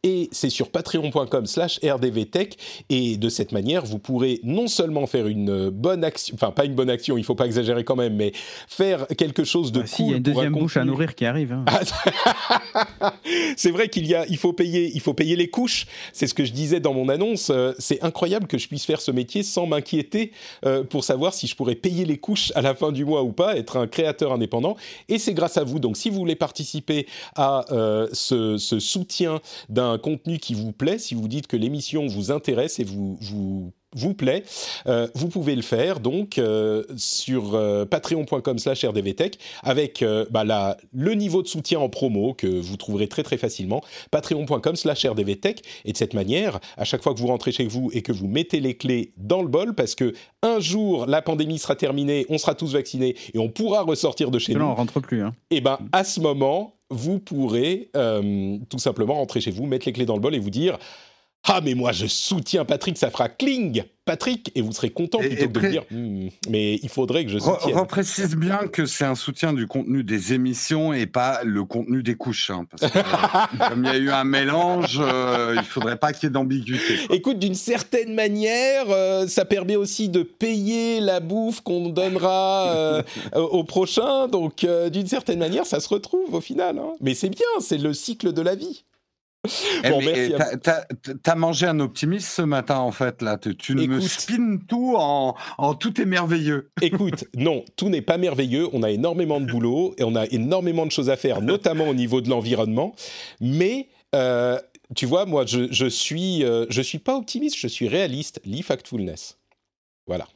et c'est sur patreon.com slash rdvtech, et de cette manière, vous pourrez non seulement faire une bonne action, enfin pas une bonne action, il faut pas exagérer quand même, mais faire quelque chose de bah, cool. Si, il y a une deuxième bouche contenu. à nourrir qui arrive. Hein. C'est vrai qu'il y a, il faut payer, il faut payer les couches. C'est ce que je disais dans mon annonce. Euh, c'est incroyable que je puisse faire ce métier sans m'inquiéter euh, pour savoir si je pourrais payer les couches à la fin du mois ou pas, être un créateur indépendant. Et c'est grâce à vous. Donc, si vous voulez participer à euh, ce, ce soutien d'un contenu qui vous plaît, si vous dites que l'émission vous intéresse et vous vous vous plaît, euh, vous pouvez le faire donc euh, sur euh, patreon.com slash rdvtech avec euh, bah, la, le niveau de soutien en promo que vous trouverez très très facilement, patreon.com slash rdvtech, et de cette manière, à chaque fois que vous rentrez chez vous et que vous mettez les clés dans le bol, parce que un jour la pandémie sera terminée, on sera tous vaccinés et on pourra ressortir de chez là, nous, on rentre plus. Hein. Et ben à ce moment, vous pourrez euh, tout simplement rentrer chez vous, mettre les clés dans le bol et vous dire: ah, mais moi, je soutiens Patrick, ça fera cling, Patrick, et vous serez content plutôt et, que pré- de dire hm, mais il faudrait que je soutienne. Reprécise bien que c'est un soutien du contenu des émissions et pas le contenu des couches. Hein, parce que, euh, comme il y a eu un mélange, euh, il ne faudrait pas qu'il y ait d'ambiguïté. Quoi. Écoute, d'une certaine manière, euh, ça permet aussi de payer la bouffe qu'on donnera euh, au prochain. Donc, euh, d'une certaine manière, ça se retrouve au final. Hein. Mais c'est bien, c'est le cycle de la vie. Eh bon, mais t'as, t'as, t'as mangé un optimiste ce matin, en fait, là. Tu Écoute, me spins tout en, en tout est merveilleux. Écoute, non, tout n'est pas merveilleux. On a énormément de boulot et on a énormément de choses à faire, notamment au niveau de l'environnement. Mais, euh, tu vois, moi, je, je suis, euh, je suis pas optimiste, je suis réaliste. Lee Factfulness. Voilà.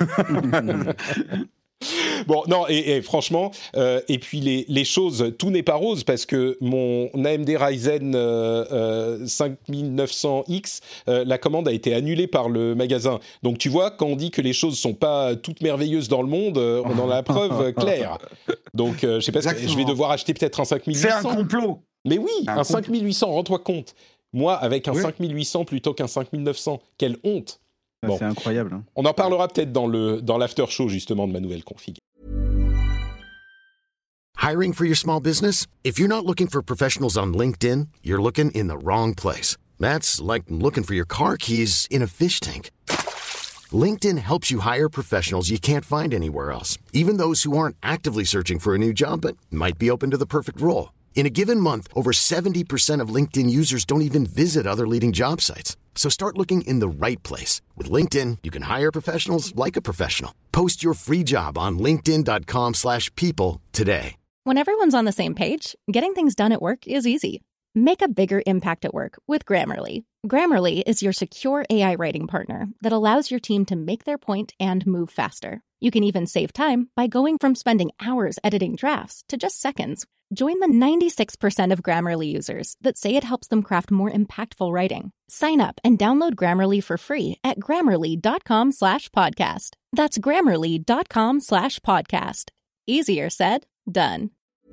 Bon, non, et, et franchement, euh, et puis les, les choses, tout n'est pas rose parce que mon A M D Ryzen euh, euh, cinq mille neuf cents X, euh, la commande a été annulée par le magasin. Donc tu vois, quand on dit que les choses sont pas toutes merveilleuses dans le monde, euh, on en a la preuve claire. Donc euh, je sais pas, ce que, je vais devoir acheter peut-être un cinq mille huit cents. C'est un complot. Mais oui, un, un cinq mille huit cents, rends-toi compte. Moi, avec un oui. cinq mille huit cents plutôt qu'un cinq mille neuf cents, quelle honte. Bon. C'est incroyable. Hein. On en parlera peut-être dans, le, dans l'after show, justement, de ma nouvelle config. Hiring for your small business? If you're not looking for professionals on LinkedIn, you're looking in the wrong place. That's like looking for your car keys in a fish tank. LinkedIn helps you hire professionals you can't find anywhere else, even those who aren't actively searching for a new job but might be open to the perfect role. In a given month, over seventy percent of LinkedIn users don't even visit other leading job sites. So start looking in the right place. With LinkedIn, you can hire professionals like a professional. Post your free job on linkedin.com slash people today. When everyone's on the same page, getting things done at work is easy. Make a bigger impact at work with Grammarly. Grammarly is your secure A I writing partner that allows your team to make their point and move faster. You can even save time by going from spending hours editing drafts to just seconds. Join the ninety-six percent of Grammarly users that say it helps them craft more impactful writing. Sign up and download Grammarly for free at grammarly.com slash podcast. That's grammarly.com slash podcast. Easier said, done.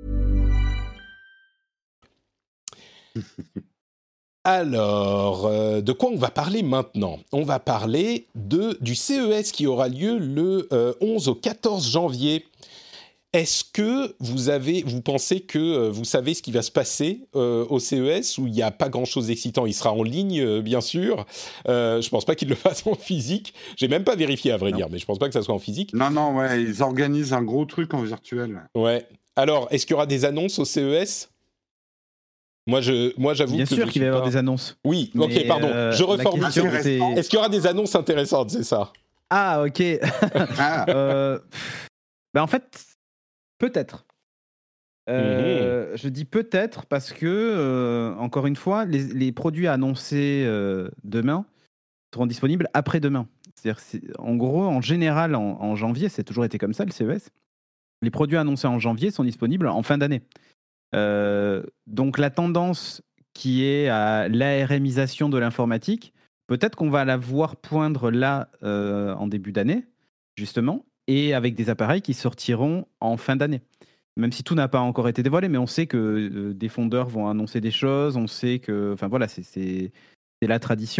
Alors, euh, de quoi on va parler maintenant ? On va parler de, du C E S qui aura lieu le euh, onze au quatorze janvier. Est-ce que vous avez, vous pensez que euh, vous savez ce qui va se passer euh, au C E S, où il n'y a pas grand-chose d'excitant ? Il sera en ligne, euh, bien sûr. Euh, je ne pense pas qu'ils le fassent en physique. J'ai même pas vérifié, à vrai non. dire, mais je ne pense pas que ça soit en physique. Non, non, ouais, ils organisent un gros truc en virtuel. Ouais. Alors, est-ce qu'il y aura des annonces au C E S ? Moi, je, moi, j'avoue bien que sûr je qu'il va y pas... avoir des annonces. Oui, ok, mais pardon. Euh, je reformule. Question, c'est... Est-ce qu'il y aura des annonces intéressantes, c'est ça ? Ah, ok. ah. euh, bah en fait, peut-être. Euh, mmh. Je dis peut-être parce que, euh, encore une fois, les, les produits annoncés euh, demain seront disponibles après-demain. C'est-à-dire, c'est, en gros, en général, en, en janvier, c'est toujours été comme ça, le C E S. Les produits annoncés en janvier sont disponibles en fin d'année. Euh, donc la tendance qui est à l'A R Misation de l'informatique, peut-être qu'on va la voir poindre là euh, en début d'année, justement, et avec des appareils qui sortiront en fin d'année. Même si tout n'a pas encore été dévoilé, mais on sait que euh, des fondeurs vont annoncer des choses, on sait que... Enfin voilà, c'est, c'est, c'est la tradition.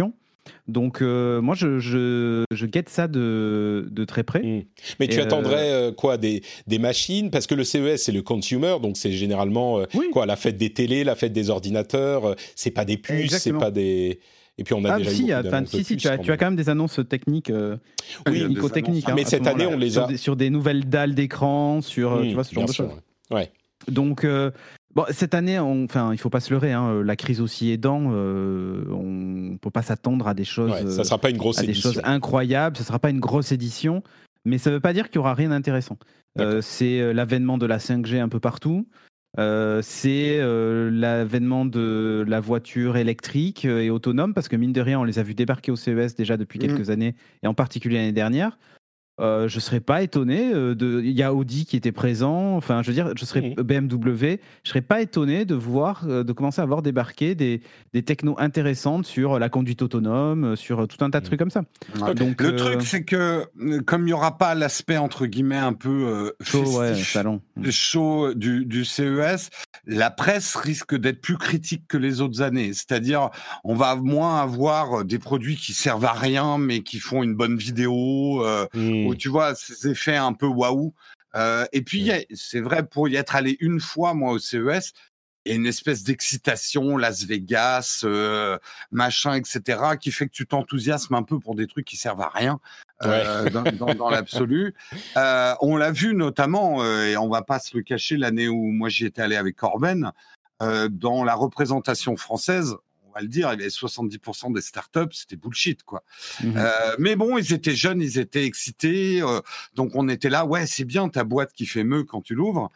Donc, euh, moi, je, je, je guette ça de, de très près. Mmh. Mais tu Et attendrais euh, quoi des, des machines? Parce que le C E S, c'est le consumer, donc c'est généralement euh, Oui. quoi, la fête des télés, la fête des ordinateurs. Euh, c'est pas des puces, Exactement. c'est pas des... Et puis on a Ah, déjà si, eu beaucoup y a- d'annonces si, de si, puces, tu as, quand tu as même. quand même des annonces techniques, euh, Il y a des technico-techniques. annonces. hein, Mais à cette ce année, moment-là. on les sur a. des, sur des nouvelles dalles d'écran, sur euh, Mmh, tu vois, ce genre bien de sûr, choses. ouais. Ouais. Donc, euh, bon, cette année, on, enfin, il faut pas se leurrer. Hein, la crise aussi aidant, euh, on peut pas s'attendre à des choses, Ouais, ça sera pas une grosse à des édition. choses incroyables. Ce sera pas une grosse édition, mais ça veut pas dire qu'il y aura rien d'intéressant. Euh, c'est euh, l'avènement de la cinq G un peu partout. Euh, c'est euh, l'avènement de la voiture électrique et autonome, parce que mine de rien, on les a vus débarquer au C E S déjà depuis Mmh. quelques années, et en particulier l'année dernière. Euh, je serais pas étonné euh, de. Il y a Audi qui était présent. Enfin, je veux dire, je serais Mhm. B M W. Je serais pas étonné de voir, euh, de commencer à voir débarquer des des technos intéressantes sur la conduite autonome, euh, sur tout un tas de Mhm. trucs comme ça. Ouais. Donc, le euh, truc, c'est que euh, comme il n'y aura pas l'aspect entre guillemets un peu euh, chaud, ouais, festif, salon. chaud du, du C E S, la presse risque d'être plus critique que les autres années. C'est-à-dire, on va moins avoir des produits qui servent à rien, mais qui font une bonne vidéo, euh, Mmh. où tu vois ces effets un peu waouh. Euh, et puis, Mmh. y a- c'est vrai, pour y être allé une fois, moi, au C E S, il y a une espèce d'excitation, Las Vegas, euh, machin, et cetera, qui fait que tu t'enthousiasmes un peu pour des trucs qui servent à rien euh, dans, dans, dans l'absolu. Euh, on l'a vu notamment, euh, et on va pas se le cacher, l'année où moi j'y étais allé avec Corben, euh, dans la représentation française, on va le dire, il y avait soixante-dix pour cent des startups, c'était bullshit, quoi. Mhm. Euh, mais bon, ils étaient jeunes, ils étaient excités, euh, donc on était là, ouais, c'est bien ta boîte qui fait meuh quand tu l'ouvres.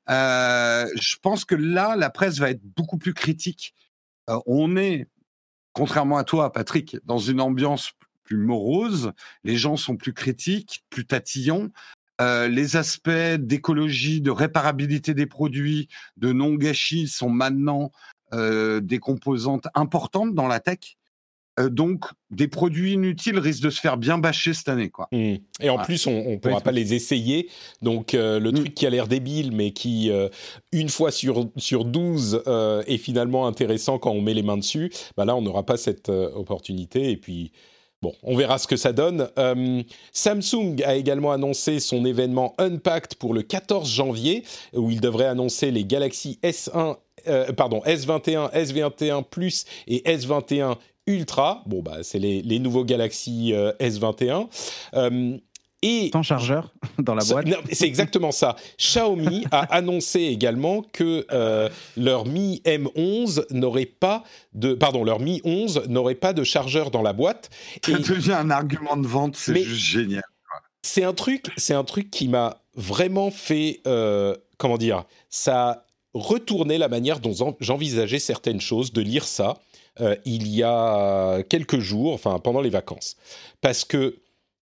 Euh, je pense que là, la presse va être beaucoup plus critique. Euh, on est, contrairement à toi, Patrick, dans une ambiance plus morose. Les gens sont plus critiques, plus tatillons. Euh, les aspects d'écologie, de réparabilité des produits, de non-gâchis sont maintenant euh, des composantes importantes dans la tech. Euh, donc, des produits inutiles risquent de se faire bien bâcher cette année, quoi. Mmh. Et en Ouais. plus, on ne pourra Ouais, pas les essayer. Donc, euh, le Mmh. truc qui a l'air débile, mais qui, euh, une fois sur, sur douze, euh, est finalement intéressant quand on met les mains dessus, bah là, on n'aura pas cette euh, opportunité. Et puis, bon, on verra ce que ça donne. Euh, Samsung a également annoncé son événement Unpacked pour le quatorze janvier, où il devrait annoncer les Galaxy S un, euh, pardon, S vingt et un, S vingt et un Plus et S vingt et un Ultra. Bon, bah, c'est les, les nouveaux Galaxy euh, S vingt et un. Euh, et Sans chargeur dans la ça- boîte. non, c'est exactement ça. Xiaomi a annoncé également que euh, leur Mi M onze n'aurait pas de, pardon, leur Mi onze n'aurait pas de chargeur dans la boîte. Et Ça devient un argument de vente, c'est Mais- juste génial. c'est un truc, c'est un truc qui m'a vraiment fait, euh, comment dire, ça a retourné la manière dont j'en- j'envisageais certaines choses, de lire ça euh, il y a quelques jours, enfin pendant les vacances, parce que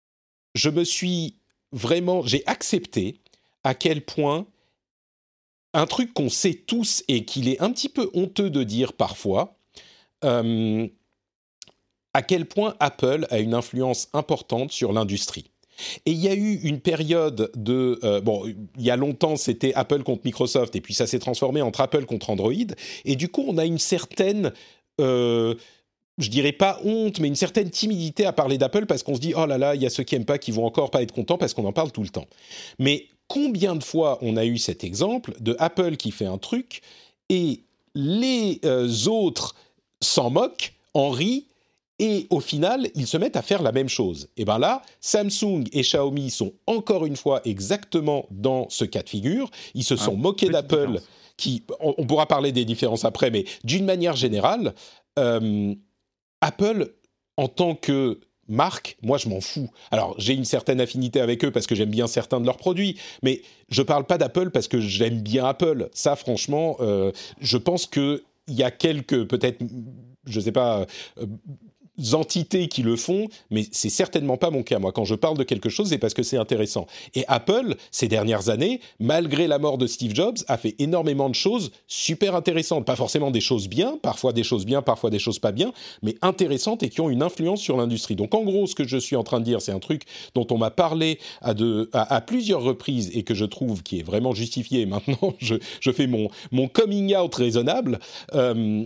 je me suis vraiment, j'ai accepté à quel point un truc qu'on sait tous et qu'il est un petit peu honteux de dire parfois, euh, à quel point Apple a une influence importante sur l'industrie. Et il y a eu une période de... Euh, bon, il y a longtemps, c'était Apple contre Microsoft, et puis ça s'est transformé entre Apple contre Android, et du coup, on a une certaine... Euh, je dirais pas honte, mais une certaine timidité à parler d'Apple parce qu'on se dit « Oh là là, il y a ceux qui n'aiment pas qui vont encore pas être contents parce qu'on en parle tout le temps. » Mais combien de fois on a eu cet exemple de Apple qui fait un truc et les euh, autres s'en moquent, en rient, et au final, ils se mettent à faire la même chose. Et bien là, Samsung et Xiaomi sont encore une fois exactement dans ce cas de figure. Ils se sont Ah, moqués petite d'Apple, différence. qui, on, on pourra parler des différences après, mais d'une manière générale, euh, Apple, en tant que marque, moi je m'en fous. Alors j'ai une certaine affinité avec eux parce que j'aime bien certains de leurs produits, mais je parle pas d'Apple parce que j'aime bien Apple. Ça franchement, euh, je pense qu'il y a quelques, peut-être, je sais pas... Euh, entités qui le font, mais c'est certainement pas mon cas. Moi, quand je parle de quelque chose, c'est parce que c'est intéressant. Et Apple, ces dernières années, malgré la mort de Steve Jobs, a fait énormément de choses super intéressantes. Pas forcément des choses bien, parfois des choses bien, parfois des choses pas bien, mais intéressantes et qui ont une influence sur l'industrie. Donc, en gros, ce que je suis en train de dire, c'est un truc dont on m'a parlé à, de, à, à plusieurs reprises et que je trouve qui est vraiment justifié. Et maintenant, je, je fais mon, mon coming out raisonnable. Euh,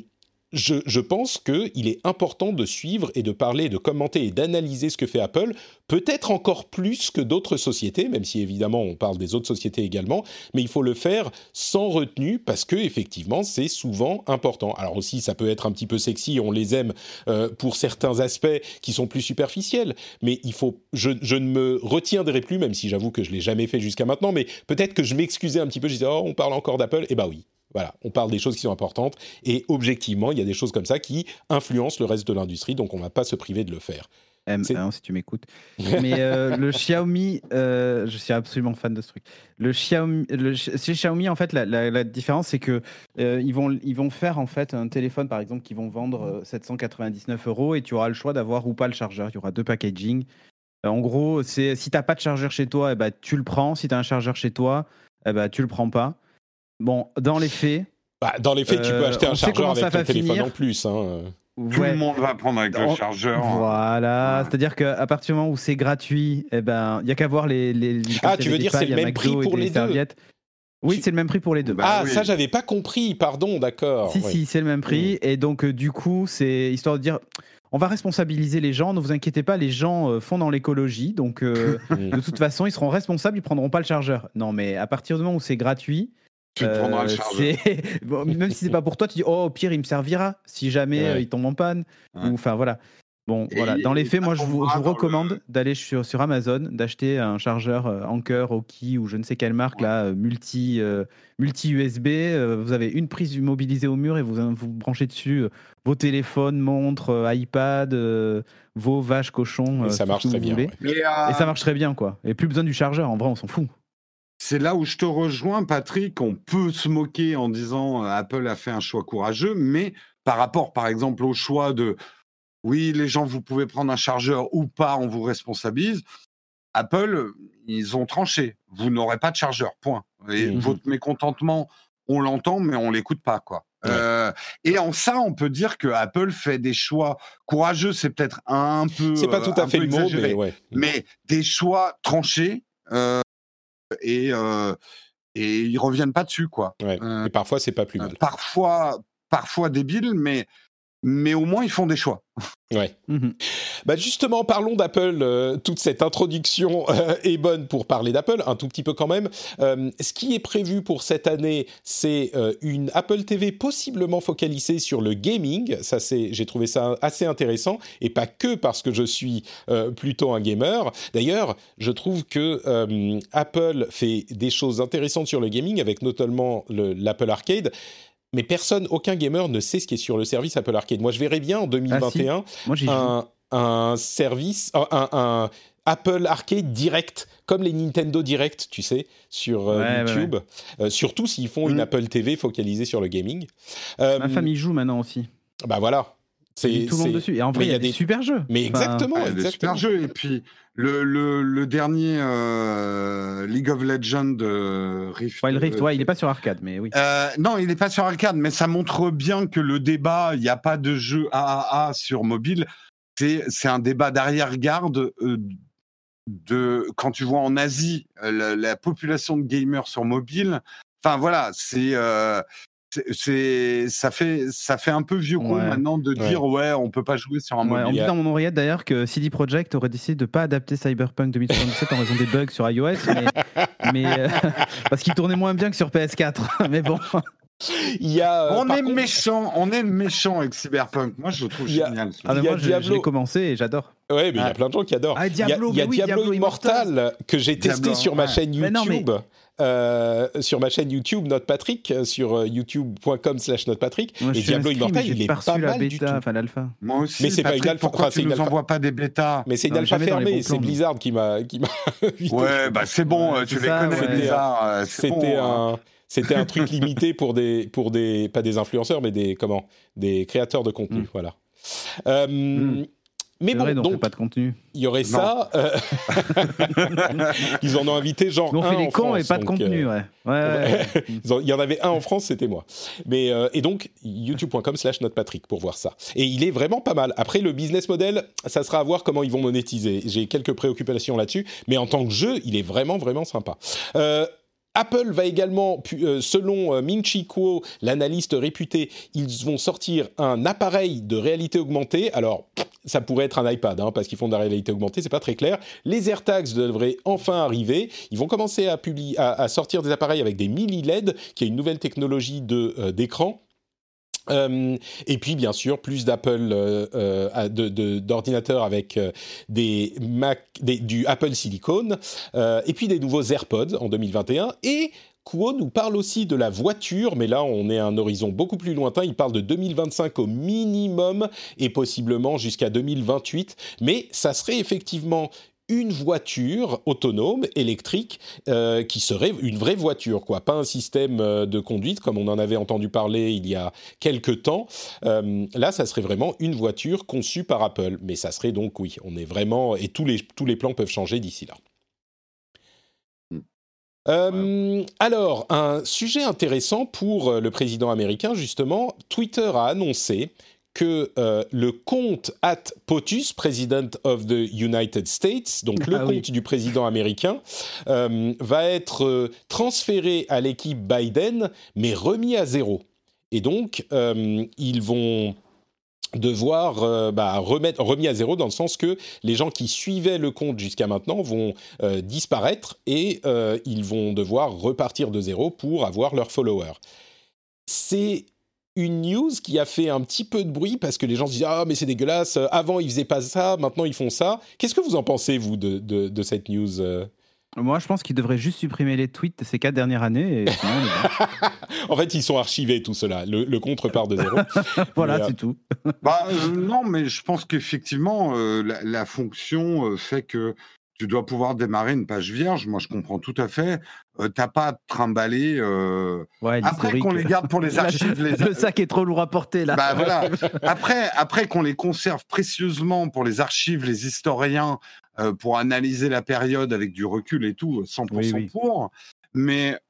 je, je pense qu'il est important de suivre et de parler, de commenter et d'analyser ce que fait Apple, peut-être encore plus que d'autres sociétés, même si évidemment on parle des autres sociétés également, mais il faut le faire sans retenue parce que effectivement c'est souvent important. Alors aussi ça peut être un petit peu sexy, on les aime euh, pour certains aspects qui sont plus superficiels, mais il faut, je, je ne me retiendrai plus, même si j'avoue que je l'ai jamais fait jusqu'à maintenant, mais peut-être que je m'excusais un petit peu, je disais oh on parle encore d'Apple, et bah oui. Voilà, on parle des choses qui sont importantes et objectivement, il y a des choses comme ça qui influencent le reste de l'industrie, donc on ne va pas se priver de le faire. M un, si tu m'écoutes. Mais euh, le Xiaomi, euh, je suis absolument fan de ce truc. Le Xiaomi, le, chez Xiaomi, en fait, la, la, la différence, c'est que euh, ils vont, ils vont faire en fait un téléphone, par exemple, qu'ils vont vendre euh, sept cent quatre-vingt-dix-neuf euros et tu auras le choix d'avoir ou pas le chargeur. Il y aura deux packaging. Euh, en gros, c'est si t'as pas de chargeur chez toi, eh ben, tu le prends. Si tu as un chargeur chez toi, eh ben, tu le prends pas. Bon, dans les faits. Bah, dans les faits, tu peux euh, acheter un chargeur avec ton téléphone finir. en plus. Hein. Tout Ouais. le monde va prendre avec On... le chargeur. Voilà, Ouais. c'est-à-dire qu'à partir du moment où c'est gratuit, eh ben, il n'y a qu'à voir les, les, les Ah, tu veux dire c'est le même prix pour les deux? Oui, c'est le même prix pour les deux. Bah, ah, oui. ça, j'avais pas compris, pardon, d'accord. Si, ouais. si, c'est le même prix. Mmh. Et donc, euh, du coup, c'est histoire de dire... On va responsabiliser les gens, ne vous inquiétez pas, les gens euh, font dans l'écologie, donc euh, de toute façon, ils seront responsables, ils ne prendront pas le chargeur. Non, mais à partir du moment où c'est gratuit, tu te prendras le chargeur. Bon, même si c'est pas pour toi, tu dis oh au pire il me servira si jamais ouais. euh, il tombe en panne. Ouais. Ou enfin voilà. Bon Et voilà. Dans les faits, moi je vous, je vous recommande le... d'aller sur, sur Amazon, d'acheter un chargeur euh, Anker, Oki ou je ne sais quelle marque ouais. là, euh, multi euh, multi U S B. Euh, vous avez une prise immobilisée au mur et vous vous branchez dessus euh, vos téléphones, montres, euh, iPad, euh, vos vaches, cochons. Et ça marche très bien. Ouais. Et, euh... et ça marche très bien quoi. Et plus besoin du chargeur. En vrai, on s'en fout. C'est là où je te rejoins, Patrick. On peut se moquer en disant euh, Apple a fait un choix courageux, mais par rapport, par exemple, au choix de oui, les gens, vous pouvez prendre un chargeur ou pas, on vous responsabilise. Apple, ils ont tranché. Vous n'aurez pas de chargeur, point. Et mmh. votre mécontentement, on l'entend, mais on l'écoute pas, quoi. Ouais. Euh, et en ça, on peut dire que Apple fait des choix courageux. C'est peut-être un peu. C'est pas tout à fait le mot, mais ouais. Mais des choix tranchés. Euh, et euh, et ils reviennent pas dessus, quoi. Ouais. Euh, et parfois, c'est pas plus mal. Parfois, parfois débile, mais. Mais au moins, ils font des choix. Ouais. Mmh. Bah justement, parlons d'Apple. Euh, toute cette introduction euh, est bonne pour parler d'Apple, un tout petit peu quand même. Euh, ce qui est prévu pour cette année, c'est euh, une Apple T V possiblement focalisée sur le gaming. Ça, c'est, j'ai trouvé ça assez intéressant, et pas que parce que je suis euh, plutôt un gamer. D'ailleurs, je trouve que euh, Apple fait des choses intéressantes sur le gaming, avec notamment le, l'Apple Arcade. Mais personne, aucun gamer ne sait ce qui est sur le service Apple Arcade. Moi, je verrais bien en deux mille vingt et un ah, si. Moi, j'y un, un service, un, un Apple Arcade direct, comme les Nintendo Direct, tu sais, sur euh, ouais, YouTube. Ouais, ouais. Euh, surtout s'ils font mmh. une Apple T V focalisée sur le gaming. Euh, Ma famille joue maintenant aussi. Bah voilà. C'est, tout le monde dessus. Et en vrai, il y a des, des super jeux. Mais exactement, enfin, exactement. Des super jeux. Et puis, le, le, le dernier euh, League of Legends euh, Rift. Wild Rift, euh, ouais, il n'est pas sur arcade, mais oui. Euh, non, il n'est pas sur arcade, mais ça montre bien que le débat, il n'y a pas de jeu A A A sur mobile. C'est, c'est un débat d'arrière-garde euh, de quand tu vois en Asie la, la population de gamers sur mobile. Enfin, voilà, c'est. Euh, C'est, c'est, ça fait, ça fait un peu vieux con ouais. maintenant de dire ouais. ouais, on peut pas jouer sur un mobile. Ouais, on dit dans mon oreillette d'ailleurs que C D Projekt aurait décidé de pas adapter Cyberpunk deux mille soixante-dix-sept en raison des bugs sur iOS, mais, mais euh, parce qu'il tournait moins bien que sur P S quatre. Mais bon. Il y a, on est contre... méchant, on est méchant avec Cyberpunk. Moi, je le trouve a, génial. Ah, moi, je, je l'ai commencé et j'adore. Ouais, mais il ah. y a plein de gens qui adorent. Ah, Diablo, il y a, il y a oui, Diablo, Diablo Immortal, Immortal que j'ai Diablo, testé sur ma ouais. chaîne YouTube. Mais non, mais... Euh, sur ma chaîne YouTube Note Patrick, sur youtube point com slash Note Patrick. Moi, et Diablo Immortal, il est pas mal la bêta, du tout. Enfin, l'alpha. Moi aussi. Mais c'est Patrick, pas une alpha. Pourquoi enfin, tu nous alpha... envoies pas des bêtas? Mais c'est une non, alpha fermée. C'est Blizzard qui m'a, qui m'a. Ouais, bah c'est bon. Ouais, tu les ça, connais, ouais. Blizzard. C'était bon, un. Hein. C'était un truc limité pour des, pour des, pas des influenceurs, mais des, comment, des créateurs de contenu, mm. voilà. Euh, mm. Mais c'est bon, vrai, donc, donc pas de contenu. Il y aurait non. ça. Euh... Ils en ont invité genre Ils ont un fait les en cons France, et pas de donc, contenu, euh... ouais. ouais, ouais. ont... Il y en avait un en France, c'était moi. Mais euh, et donc youtube point com slash Note Patrick pour voir ça. Et il est vraiment pas mal. Après le business model, ça sera à voir comment ils vont monétiser. J'ai quelques préoccupations là-dessus, mais en tant que jeu, il est vraiment vraiment sympa. Euh, Apple va également, selon Ming-Chi Kuo, l'analyste réputé, ils vont sortir un appareil de réalité augmentée. Alors, ça pourrait être un iPad, hein, parce qu'ils font de la réalité augmentée, c'est pas très clair. Les AirTags devraient enfin arriver. Ils vont commencer à, publier, à, à sortir des appareils avec des mini-L E D, qui est une nouvelle technologie de, euh, d'écran. Euh, et puis bien sûr plus d'Apple euh, euh, de, de, d'ordinateurs avec euh, des Mac, des, du Apple Silicon, euh, et puis des nouveaux AirPods en deux mille vingt et un. Et Kuo nous parle aussi de la voiture, mais là on est à un horizon beaucoup plus lointain. Il parle de deux mille vingt-cinq au minimum et possiblement jusqu'à deux mille vingt-huit. Mais ça serait effectivement une voiture autonome, électrique, euh, qui serait une vraie voiture, quoi. Pas un système euh, de conduite, comme on en avait entendu parler il y a quelques temps. Euh, là, ça serait vraiment une voiture conçue par Apple. Mais ça serait donc, oui, on est vraiment... Et tous les, tous les plans peuvent changer d'ici là. Euh, alors, un sujet intéressant pour le président américain, justement, Twitter a annoncé que euh, le compte at POTUS, President of the United States, donc le ah, compte oui. du président américain, euh, va être euh, transféré à l'équipe Biden, mais remis à zéro. Et donc, euh, ils vont devoir euh, bah, remettre, remis à zéro dans le sens que les gens qui suivaient le compte jusqu'à maintenant vont euh, disparaître et euh, ils vont devoir repartir de zéro pour avoir leurs followers. C'est une news qui a fait un petit peu de bruit parce que les gens se disent « Ah, mais c'est dégueulasse, avant ils faisaient pas ça, maintenant ils font ça ». Qu'est-ce que vous en pensez, vous, de, de, de cette news euh Moi, je pense qu'ils devraient juste supprimer les tweets de ces quatre dernières années. Et sinon, en fait, ils sont archivés, tout cela. Le, le compte repart de zéro. Voilà, mais, c'est euh... tout. bah, euh, non, mais je pense qu'effectivement, euh, la, la fonction euh, fait que tu dois pouvoir démarrer une page vierge. Moi, je comprends tout à fait. Euh, t'as pas à te trimballer. Euh... Ouais, après qu'on les garde pour les archives. les... Le sac est trop lourd à porter, là. Bah, voilà. Après, après qu'on les conserve précieusement pour les archives, les historiens, euh, pour analyser la période avec du recul et tout, cent pour cent oui, oui. pour. Mais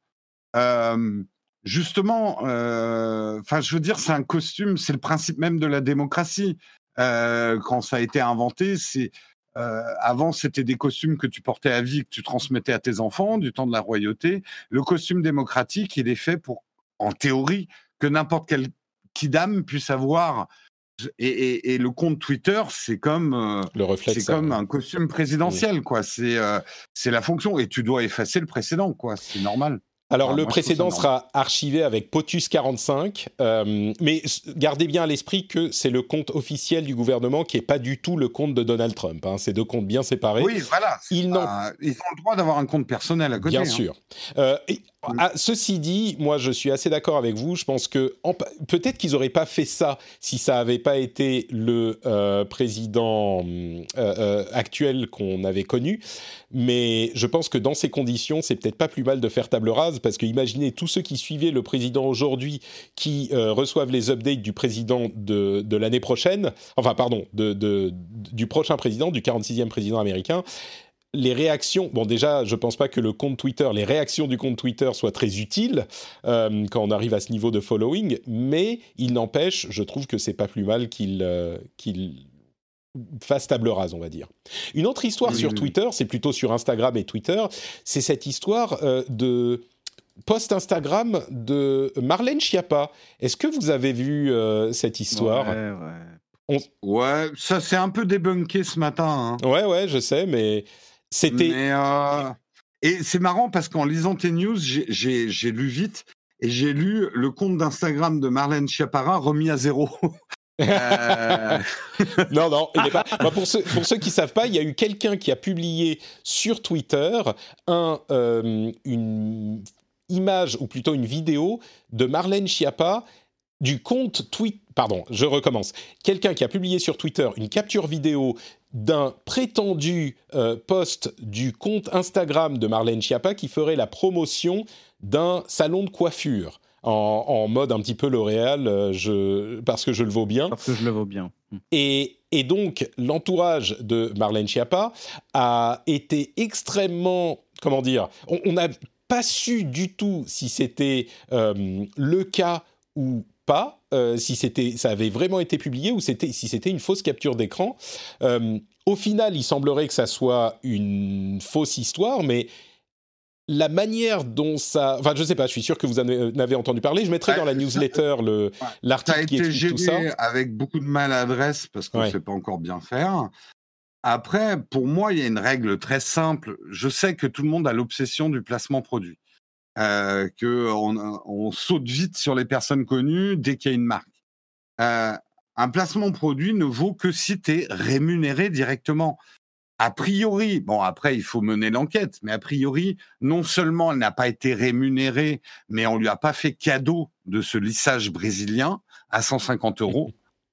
euh, justement, euh, je veux dire, c'est un costume, c'est le principe même de la démocratie. Euh, quand ça a été inventé, c'est... Euh, avant, c'était des costumes que tu portais à vie, que tu transmettais à tes enfants, du temps de la royauté. Le costume démocratique, il est fait pour, en théorie, que n'importe quel kidam puisse avoir. Et, et, et le compte Twitter, c'est comme, euh, le reflet c'est ça, comme ouais. un costume présidentiel, oui. quoi. C'est, euh, c'est la fonction. Et tu dois effacer le précédent, quoi. C'est normal. Alors, ah, le moi, précédent sera archivé avec POTUS quarante-cinq, euh, mais gardez bien à l'esprit que c'est le compte officiel du gouvernement qui n'est pas du tout le compte de Donald Trump. Hein. C'est deux comptes bien séparés. Oui, voilà. Ils, pas... Ils ont le droit d'avoir un compte personnel à côté. Bien hein. sûr. Euh, et, ah, ceci dit, moi, je suis assez d'accord avec vous. Je pense que en, peut-être qu'ils n'auraient pas fait ça si ça n'avait pas été le euh, président euh, euh, actuel qu'on avait connu. Mais je pense que dans ces conditions, c'est peut-être pas plus mal de faire table rase, parce que imaginez tous ceux qui suivaient le président aujourd'hui, qui euh, reçoivent les updates du président de, de l'année prochaine, enfin pardon, de, de, du prochain président, du quarante-sixième président américain. Les réactions, bon déjà, je pense pas que le compte Twitter, les réactions du compte Twitter soient très utiles euh, quand on arrive à ce niveau de following, mais il n'empêche, je trouve que c'est pas plus mal qu'il euh, qu'il fasse table rase, on va dire. Une autre histoire oui, sur oui. Twitter, c'est plutôt sur Instagram et Twitter, c'est cette histoire euh, de post Instagram de Marlène Schiappa. Est-ce que vous avez vu euh, cette histoire ? Ouais, ouais. On... ouais, ça s'est un peu débunké ce matin. Hein. Ouais, ouais, je sais, mais c'était... Mais euh... Et c'est marrant parce qu'en lisant tes news, j'ai, j'ai, j'ai lu vite et j'ai lu le compte d'Instagram de Marlène Schiappa remis à zéro. euh... non, non, il est pas. Bah, pour, ceux, pour ceux qui ne savent pas, il y a eu quelqu'un qui a publié sur Twitter un, euh, une image, ou plutôt une vidéo de Marlène Schiappa du compte tweet. Pardon, je recommence. Quelqu'un qui a publié sur Twitter une capture vidéo d'un prétendu euh, post du compte Instagram de Marlène Schiappa qui ferait la promotion d'un salon de coiffure. En, en mode un petit peu L'Oréal, euh, je, parce que je le vaux bien. Parce que je le vaux bien. Et, et donc, l'entourage de Marlène Schiappa a été extrêmement... Comment dire ? On n'a pas su du tout si c'était euh, le cas ou pas, euh, si c'était, ça avait vraiment été publié ou c'était, si c'était une fausse capture d'écran. Euh, au final, il semblerait que ça soit une fausse histoire, mais... la manière dont ça... Enfin, je ne sais pas, je suis sûr que vous en avez entendu parler. Je mettrai Ouais, dans la newsletter ça, le, ouais. l'article qui explique tout ça. Ça a été géré avec beaucoup de maladresse parce qu'on ne ouais. sait pas encore bien faire. Après, pour moi, il y a une règle très simple. Je sais que tout le monde a l'obsession du placement produit. Euh, qu'on on saute vite sur les personnes connues dès qu'il y a une marque. Euh, un placement produit ne vaut que si tu es rémunéré directement. A priori, bon après il faut mener l'enquête, mais a priori, non seulement elle n'a pas été rémunérée, mais on lui a pas fait cadeau de ce lissage brésilien à cent cinquante euros.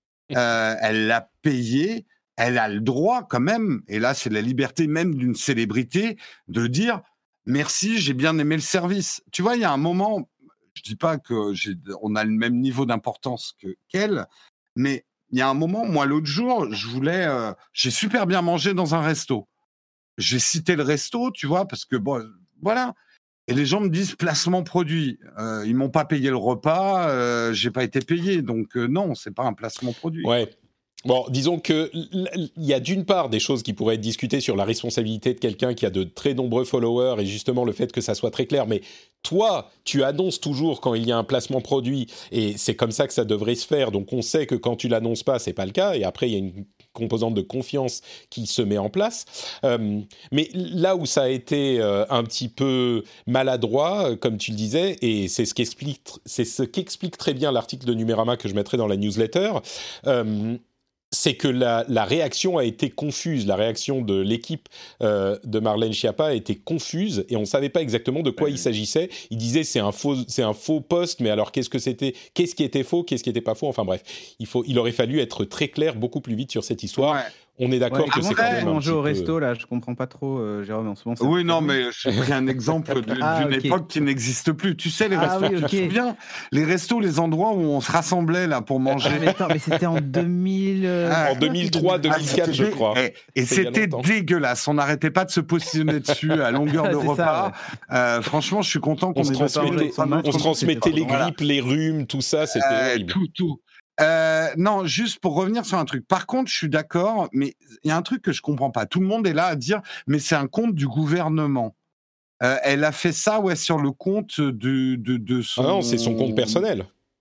Euh, elle l'a payé, elle a le droit quand même, et là c'est la liberté même d'une célébrité, de dire merci, j'ai bien aimé le service. Tu vois, il y a un moment, je dis pas que j'ai, on a le même niveau d'importance que qu'elle, mais il y a un moment, moi, l'autre jour, je voulais... Euh, j'ai super bien mangé dans un resto. J'ai cité le resto, tu vois, parce que, bon, voilà. Et les gens me disent placement produit. Euh, ils m'ont pas payé le repas, euh, j'ai pas été payé. Donc, euh, non, c'est pas un placement produit. Ouais. Bon, disons que il y a d'une part des choses qui pourraient être discutées sur la responsabilité de quelqu'un qui a de très nombreux followers et justement le fait que ça soit très clair. Mais toi, tu annonces toujours quand il y a un placement produit et c'est comme ça que ça devrait se faire. Donc on sait que quand tu l'annonces pas, c'est pas le cas. Et après, il y a une composante de confiance qui se met en place. Euh, mais là où ça a été euh, un petit peu maladroit, euh, comme tu le disais, et c'est ce qu'explique, c'est ce qu'explique très bien l'article de Numérama que je mettrai dans la newsletter. Euh, c'est que la, la réaction a été confuse. La réaction de l'équipe euh, de Marlène Schiappa a été confuse et on ne savait pas exactement de quoi ouais. il s'agissait. Il disait c'est un faux, c'est un faux post, mais alors qu'est-ce que c'était ? Qu'est-ce qui était faux ? Qu'est-ce qui n'était pas faux ? Enfin bref, il, faut, il aurait fallu être très clair beaucoup plus vite sur cette histoire. Ouais. On est d'accord ouais, que c'est quand même un manger petit au resto peu... là, je comprends pas trop, euh, Jérôme. En ce moment, oui, non, mais j'ai pris un exemple d'une, ah, d'une okay. époque qui n'existe plus. Tu sais, les ah, restos, oui, okay. tu te souviens ? Les restos, les endroits où on se rassemblait là pour manger. Ah, mais attends, mais c'était en deux mille. Ah, en deux mille trois, deux mille quatre, ah, je crois. Et, et c'était dégueulasse. On n'arrêtait pas de se positionner dessus à longueur de repas. Ça, ouais. euh, franchement, je suis content qu'on on ait se transmettait, on se transmettait les grippes, les rhumes, tout ça, c'était euh, horrible. Tout, tout. Euh, non, juste pour revenir sur un truc. Par contre, je suis d'accord, mais il y a un truc que je comprends pas. Tout le monde est là à dire, mais c'est un compte du gouvernement. Euh, elle a fait ça, ouais, sur le compte de de, de son. Ah non, c'est son compte personnel.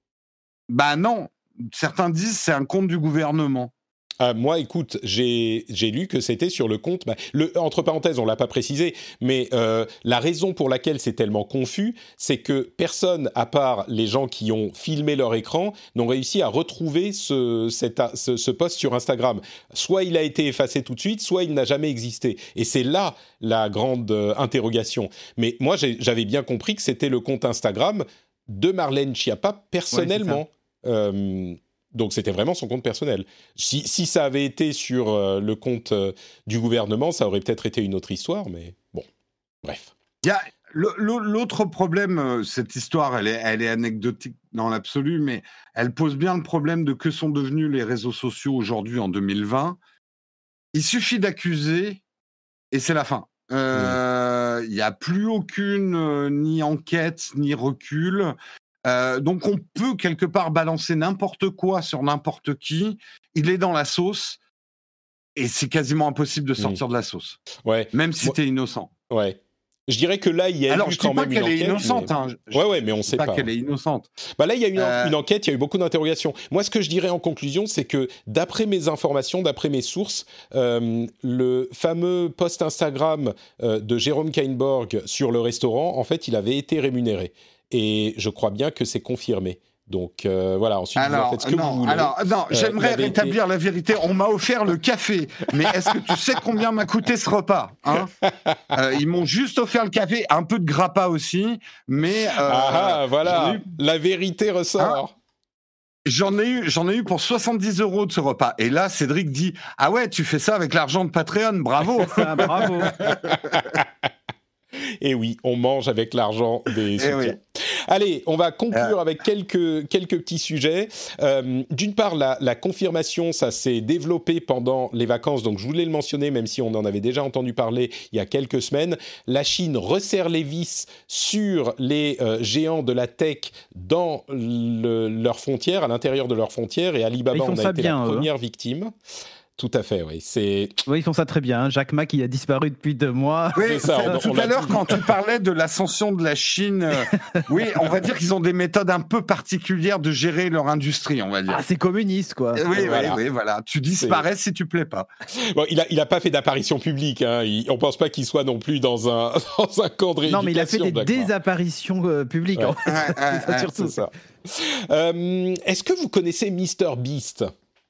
Bah non, certains disent c'est un compte du gouvernement. Ah, moi, écoute, j'ai, j'ai lu que c'était sur le compte... Bah, le, entre parenthèses, on ne l'a pas précisé, mais euh, la raison pour laquelle c'est tellement confus, c'est que personne, à part les gens qui ont filmé leur écran, n'ont réussi à retrouver ce, cette, ce, ce post sur Instagram. Soit il a été effacé tout de suite, soit il n'a jamais existé. Et c'est là la grande euh, interrogation. Mais moi, j'ai, j'avais bien compris que c'était le compte Instagram de Marlène Schiappa personnellement. Ouais, donc, c'était vraiment son compte personnel. Si, si ça avait été sur euh, le compte euh, du gouvernement, ça aurait peut-être été une autre histoire, mais bon, bref. Il y a le, le, l'autre problème, cette histoire, elle est, elle est anecdotique dans l'absolu, mais elle pose bien le problème de que sont devenus les réseaux sociaux aujourd'hui en deux mille vingt. Il suffit d'accuser et c'est la fin. Il euh, n'y mmh. a plus aucune euh, ni enquête, ni recul. Euh, donc on peut quelque part balancer n'importe quoi sur n'importe qui, il est dans la sauce et c'est quasiment impossible de sortir mmh. de la sauce. Ouais. Même si Moi, t'es innocent. Ouais. Je dirais que là, il y a Alors, eu je quand dis pas même qu'elle une est enquête, innocente. Mais... Hein. Je, ouais, ouais, mais on ne sait pas. pas qu'elle est innocente. Bah là, il y a eu une, euh... une enquête, il y a eu beaucoup d'interrogations. Moi, ce que je dirais en conclusion, c'est que d'après mes informations, d'après mes sources, euh, le fameux post Instagram euh, de Jérôme Kainborg sur le restaurant, en fait, il avait été rémunéré. Et je crois bien que c'est confirmé. Donc euh, voilà, ensuite alors, vous en faites ce que non, vous voulez. Alors, non, euh, j'aimerais rétablir été... la vérité. On m'a offert le café, mais est-ce que tu sais combien m'a coûté ce repas, hein euh, Ils m'ont juste offert le café, un peu de grappa aussi, mais... Euh, ah, ah voilà, eu... la vérité ressort. Hein J'en ai eu, j'en ai eu pour soixante-dix euros de ce repas. Et là, Cédric dit « Ah ouais, tu fais ça avec l'argent de Patreon, bravo !» ah, Bravo. Et oui, on mange avec l'argent des soutiens. Oui. Allez, on va conclure euh... avec quelques, quelques petits sujets. Euh, d'une part, la, la confirmation, ça s'est développé pendant les vacances, donc je voulais le mentionner, même si on en avait déjà entendu parler il y a quelques semaines. La Chine resserre les vis sur les euh, géants de la tech dans le, leurs frontières, à l'intérieur de leurs frontières, et Alibaba en a été bien, la première eux. victime. Tout à fait, oui. C'est... Oui, ils font ça très bien. Hein. Jack Ma qui a disparu depuis deux mois. Oui, C'est ça, c'est- on- tout on à l'a l'heure, dit. quand tu parlais de l'ascension de la Chine, euh, oui, on va dire qu'ils ont des méthodes un peu particulières de gérer leur industrie, on va dire. Ah, c'est communiste, quoi. Euh, oui, voilà. oui, oui, voilà. Tu disparais si tu plais pas. Bon, il a, il a pas fait d'apparition publique. Hein. Il, on pense pas qu'il soit non plus dans un, dans un camp de rééducation. Non, mais il a fait des Jack Ma. désapparitions euh, publiques. Ouais. En fait. Ouais, ouais, C'est ça, ouais, surtout. C'est ça. Euh, est-ce que vous connaissez MrBeast ?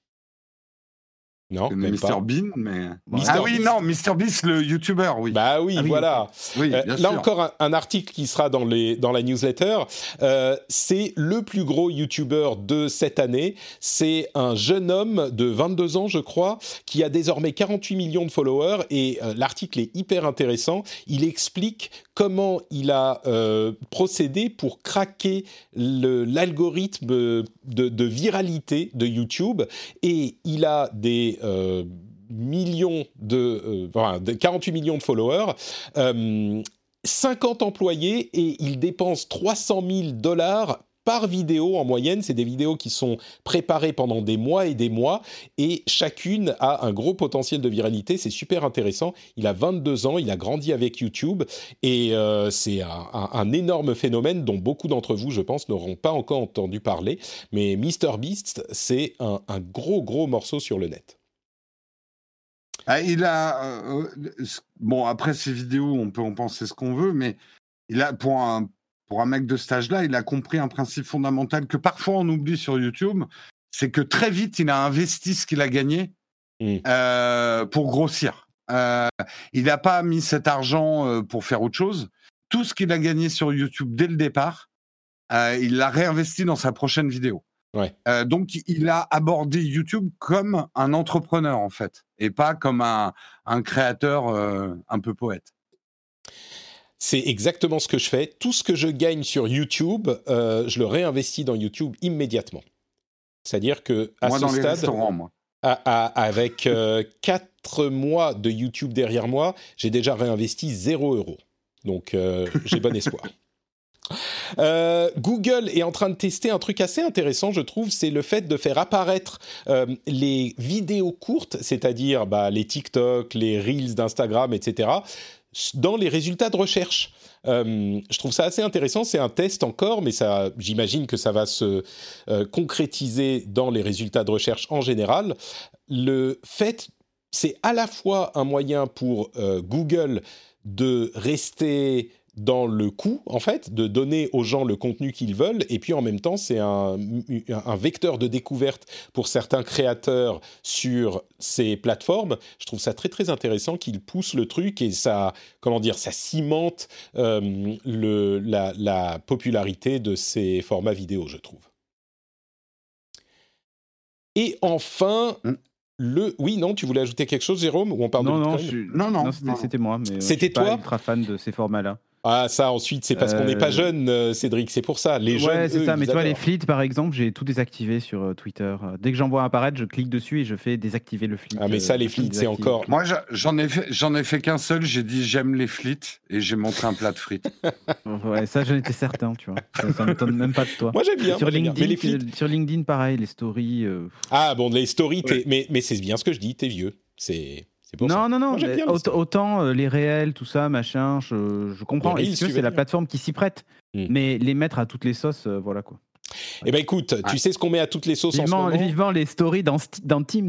Non, même Mister pas. Bean, mais... Mister Ah oui, Beast. non, Mister Beast, le YouTuber, oui. Bah oui, Ah oui, voilà. oui, Euh, bien là sûr. encore un, un article qui sera dans, les, dans la newsletter. Euh, c'est le plus gros YouTuber de cette année. C'est un jeune homme de vingt-deux ans, je crois, qui a désormais quarante-huit millions de followers. Et euh, l'article est hyper intéressant. Il explique comment il a euh, procédé pour craquer le, l'algorithme de, de viralité de YouTube. Et il a des... Euh, millions de, euh, enfin, de quarante-huit millions de followers, euh, cinquante employés et il dépense trois cent mille dollars par vidéo en moyenne. C'est des vidéos qui sont préparées pendant des mois et des mois et chacune a un gros potentiel de viralité. C'est super intéressant. Il a vingt-deux ans, il a grandi avec YouTube et euh, c'est un, un, un énorme phénomène dont beaucoup d'entre vous, je pense, n'auront pas encore entendu parler. Mais MrBeast, c'est un, un gros, gros morceau sur le net. Ah, il a... euh, euh, bon, après ces vidéos, on peut en penser ce qu'on veut, mais il a, pour un, pour un mec de cet âge-là, il a compris un principe fondamental que parfois on oublie sur YouTube, c'est que très vite, il a investi ce qu'il a gagné Mmh. euh, pour grossir. Euh, il n'a pas mis cet argent euh, pour faire autre chose. Tout ce qu'il a gagné sur YouTube dès le départ, euh, il l'a réinvesti dans sa prochaine vidéo. Ouais. Euh, donc, il a abordé YouTube comme un entrepreneur, en fait, et pas comme un, un créateur euh, un peu poète. C'est exactement ce que je fais. Tout ce que je gagne sur YouTube, euh, je le réinvestis dans YouTube immédiatement. C'est-à-dire que à moi, ce dans les stade, restaurants, moi. à, à, avec euh, quatre mois de YouTube derrière moi, j'ai déjà réinvesti zéro euro. Donc, euh, j'ai bon espoir. Euh, Google est en train de tester un truc assez intéressant, je trouve, c'est le fait de faire apparaître euh, les vidéos courtes, c'est-à-dire bah, les TikTok, les Reels d'Instagram, et cetera, dans les résultats de recherche. Euh, je trouve ça assez intéressant, c'est un test encore, mais ça, j'imagine que ça va se euh, concrétiser dans les résultats de recherche en général. Le fait, c'est à la fois un moyen pour euh, Google de rester dans le coût, en fait, de donner aux gens le contenu qu'ils veulent, et puis en même temps, c'est un, un vecteur de découverte pour certains créateurs sur ces plateformes. Je trouve ça très, très intéressant qu'ils poussent le truc, et ça, comment dire, ça cimente euh, le, la, la popularité de ces formats vidéo, je trouve. Et enfin... Mmh. Le... Oui, non, tu voulais ajouter quelque chose, Jérôme, ou on parle non, de non, Bitcoin ? je suis... non, non, non, c'était, non. c'était moi. Mais c'était je suis pas toi ultra fan de ces formats-là. Ah, ça, ensuite, c'est parce euh... qu'on n'est pas jeune, euh, Cédric, c'est pour ça. Les ouais, jeunes, c'est eux, ça, mais tu vois, adorent. les flits, par exemple, j'ai tout désactivé sur euh, Twitter. Dès que j'en vois apparaître, je clique dessus et je fais désactiver le flit. Ah, mais ça, les flits, c'est encore... Moi, j'en ai fait, j'en ai fait qu'un seul, j'ai dit j'aime les flits, et j'ai montré un plat de frites. Ouais, ça, j'en étais certain, tu vois. Ça, ça m'étonne même pas de toi. Moi, j'aime bien. Sur, moi, LinkedIn, bien. Les flits... sur LinkedIn, pareil, les stories... Euh... Ah, bon, les stories, ouais. mais, mais c'est bien ce que je dis, t'es vieux. C'est... Non, ça. non, non, Moi, non. Autant, autant euh, les réels, tout ça, machin, je, je comprends. Reels, et si c'est la plateforme qui s'y prête. Mm. Mais les mettre à toutes les sauces, euh, voilà quoi. Eh ben écoute, ouais. tu sais ce qu'on met à toutes les sauces vivement, en ce moment ? Vivement les stories dans, dans Teams.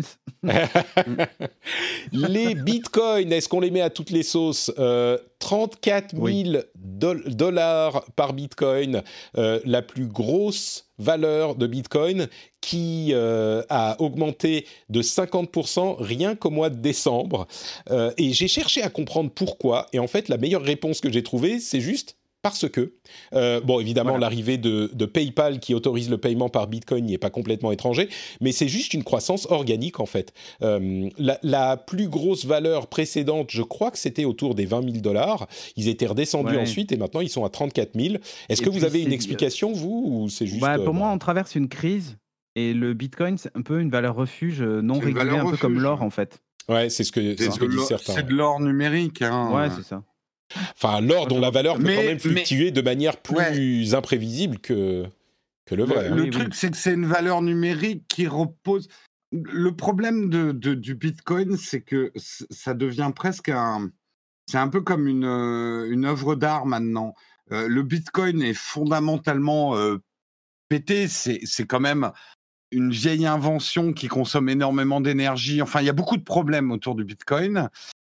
Les bitcoins, est-ce qu'on les met à toutes les sauces ? euh, trente-quatre mille oui. dollars par bitcoin, euh, la plus grosse valeur de bitcoin qui euh, a augmenté de cinquante pour cent rien qu'au mois de décembre. Euh, et j'ai cherché à comprendre pourquoi. Et en fait, la meilleure réponse que j'ai trouvée, c'est juste... Parce que, euh, bon, évidemment, voilà. l'arrivée de, de PayPal qui autorise le paiement par Bitcoin n'y est pas complètement étranger, mais c'est juste une croissance organique, en fait. Euh, la, la plus grosse valeur précédente, je crois que c'était autour des vingt mille dollars. Ils étaient redescendus ouais. ensuite et maintenant, ils sont à trente-quatre mille. Est-ce et que vous avez une explication, vous, ou c'est juste... Bah, pour euh, moi, on traverse une crise et le Bitcoin, c'est un peu une valeur refuge non régulée, un refuge, peu comme l'or, en fait. Ouais, c'est ce que, c'est ce que disent certains. C'est de l'or numérique. Hein. Ouais, c'est ça. Enfin, l'or dont la valeur mais, peut quand même fluctuer mais, de manière plus ouais. imprévisible que, que le vrai. Le, hein. le oui, truc, oui. c'est que c'est une valeur numérique qui repose... le problème de, de- du Bitcoin, c'est que c- ça devient presque un. C'est un peu comme une, euh, une œuvre d'art maintenant. Euh, le Bitcoin est fondamentalement euh, pété. C'est, c'est quand même une vieille invention qui consomme énormément d'énergie. Enfin, il y a beaucoup de problèmes autour du Bitcoin.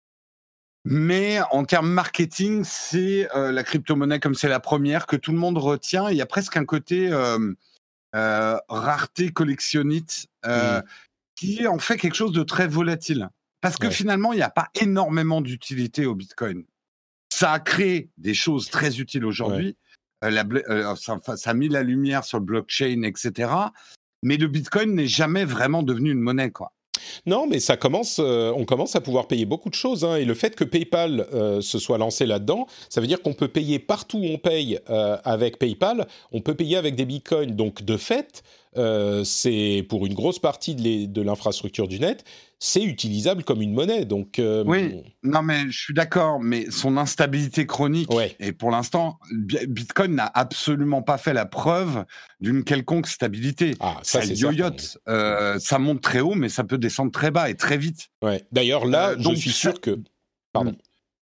Mais en termes marketing, c'est euh, la crypto-monnaie comme c'est la première que tout le monde retient. Il y a presque un côté euh, euh, rareté collectionnite euh, Mm. qui en fait quelque chose de très volatile. Parce que Ouais. finalement, il n'y a pas énormément d'utilité au Bitcoin. Ça a créé des choses très utiles aujourd'hui. Euh, la bl- euh, ça, enfin, ça a mis la lumière sur le blockchain, et cetera. Mais le Bitcoin n'est jamais vraiment devenu une monnaie, quoi. Non, mais ça commence, euh, on commence à pouvoir payer beaucoup de choses, hein, et le fait que PayPal euh, se soit lancé là-dedans, ça veut dire qu'on peut payer partout où on paye euh, avec PayPal, on peut payer avec des bitcoins. Donc de fait, euh, c'est pour une grosse partie de, les- de l'infrastructure du net, c'est utilisable comme une monnaie. Donc euh, Oui, non, mais je suis d'accord, mais son instabilité chronique, Ouais. et pour l'instant, Bi- Bitcoin n'a absolument pas fait la preuve d'une quelconque stabilité. Ah, ça, Ça c'est yoyote, euh, ça monte très haut, mais ça peut descendre très bas et très vite. ouais. D'ailleurs, là, Euh, je donc suis ça- sûr que, pardon.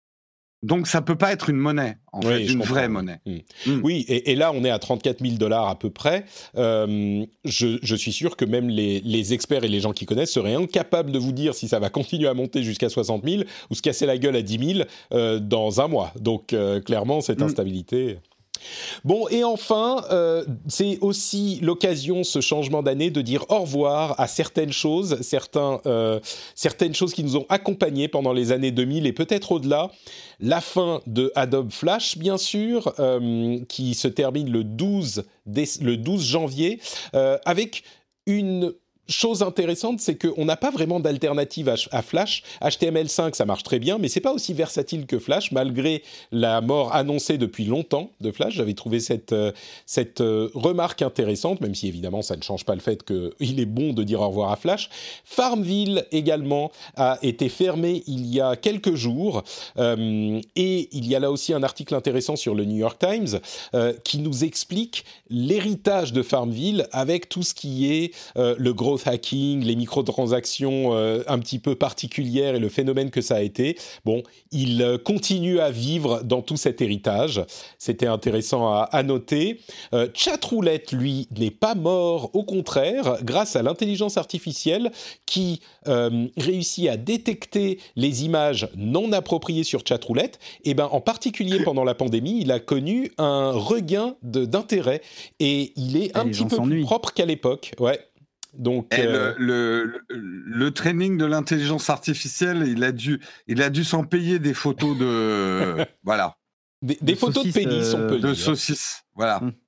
Donc ça peut pas être une monnaie, en Oui, fait, je une comprends, vraie oui. monnaie. Mm. Mm. Oui, et, et là, on est à trente-quatre mille dollars à peu près. Euh, je, je suis sûr que même les, les experts et les gens qui connaissent seraient incapables de vous dire si ça va continuer à monter jusqu'à soixante mille ou se casser la gueule à dix mille euh, dans un mois. Donc, euh, clairement, cette Mm. instabilité... Bon, et enfin, euh, c'est aussi l'occasion, ce changement d'année, de dire au revoir à certaines choses, certains, euh, certaines choses qui nous ont accompagnés pendant les années deux mille et peut-être au-delà. La fin de Adobe Flash, bien sûr, euh, qui se termine le douze, déce- le douze janvier, euh, avec une... chose intéressante, c'est qu'on n'a pas vraiment d'alternative à, à Flash. H T M L cinq, ça marche très bien, mais c'est pas aussi versatile que Flash, malgré la mort annoncée depuis longtemps de Flash. J'avais trouvé cette, euh, cette euh, remarque intéressante, même si évidemment ça ne change pas le fait qu'il est bon de dire au revoir à Flash. Farmville également a été fermé il y a quelques jours, euh, et il y a là aussi un article intéressant sur le New York Times euh, qui nous explique l'héritage de Farmville avec tout ce qui est euh, le growth hacking, les microtransactions euh, un petit peu particulières et le phénomène que ça a été. Bon, il euh, continue à vivre dans tout cet héritage. C'était intéressant à, à noter. Euh, Chatroulette, lui, n'est pas mort. Au contraire, grâce à l'intelligence artificielle qui euh, réussit à détecter les images non appropriées sur Chatroulette, et ben, en particulier pendant la pandémie, il a connu un regain de, d'intérêt et il est Et un les petit gens peu plus s'ennuient. propre qu'à l'époque. Ouais. Donc, Et euh, le, le, le, le training de l'intelligence artificielle, il a dû, il a dû s'en payer des photos de, voilà, des, des de photos de saucisses, pénis, on euh, peut de le dire. saucisses, voilà. Mm.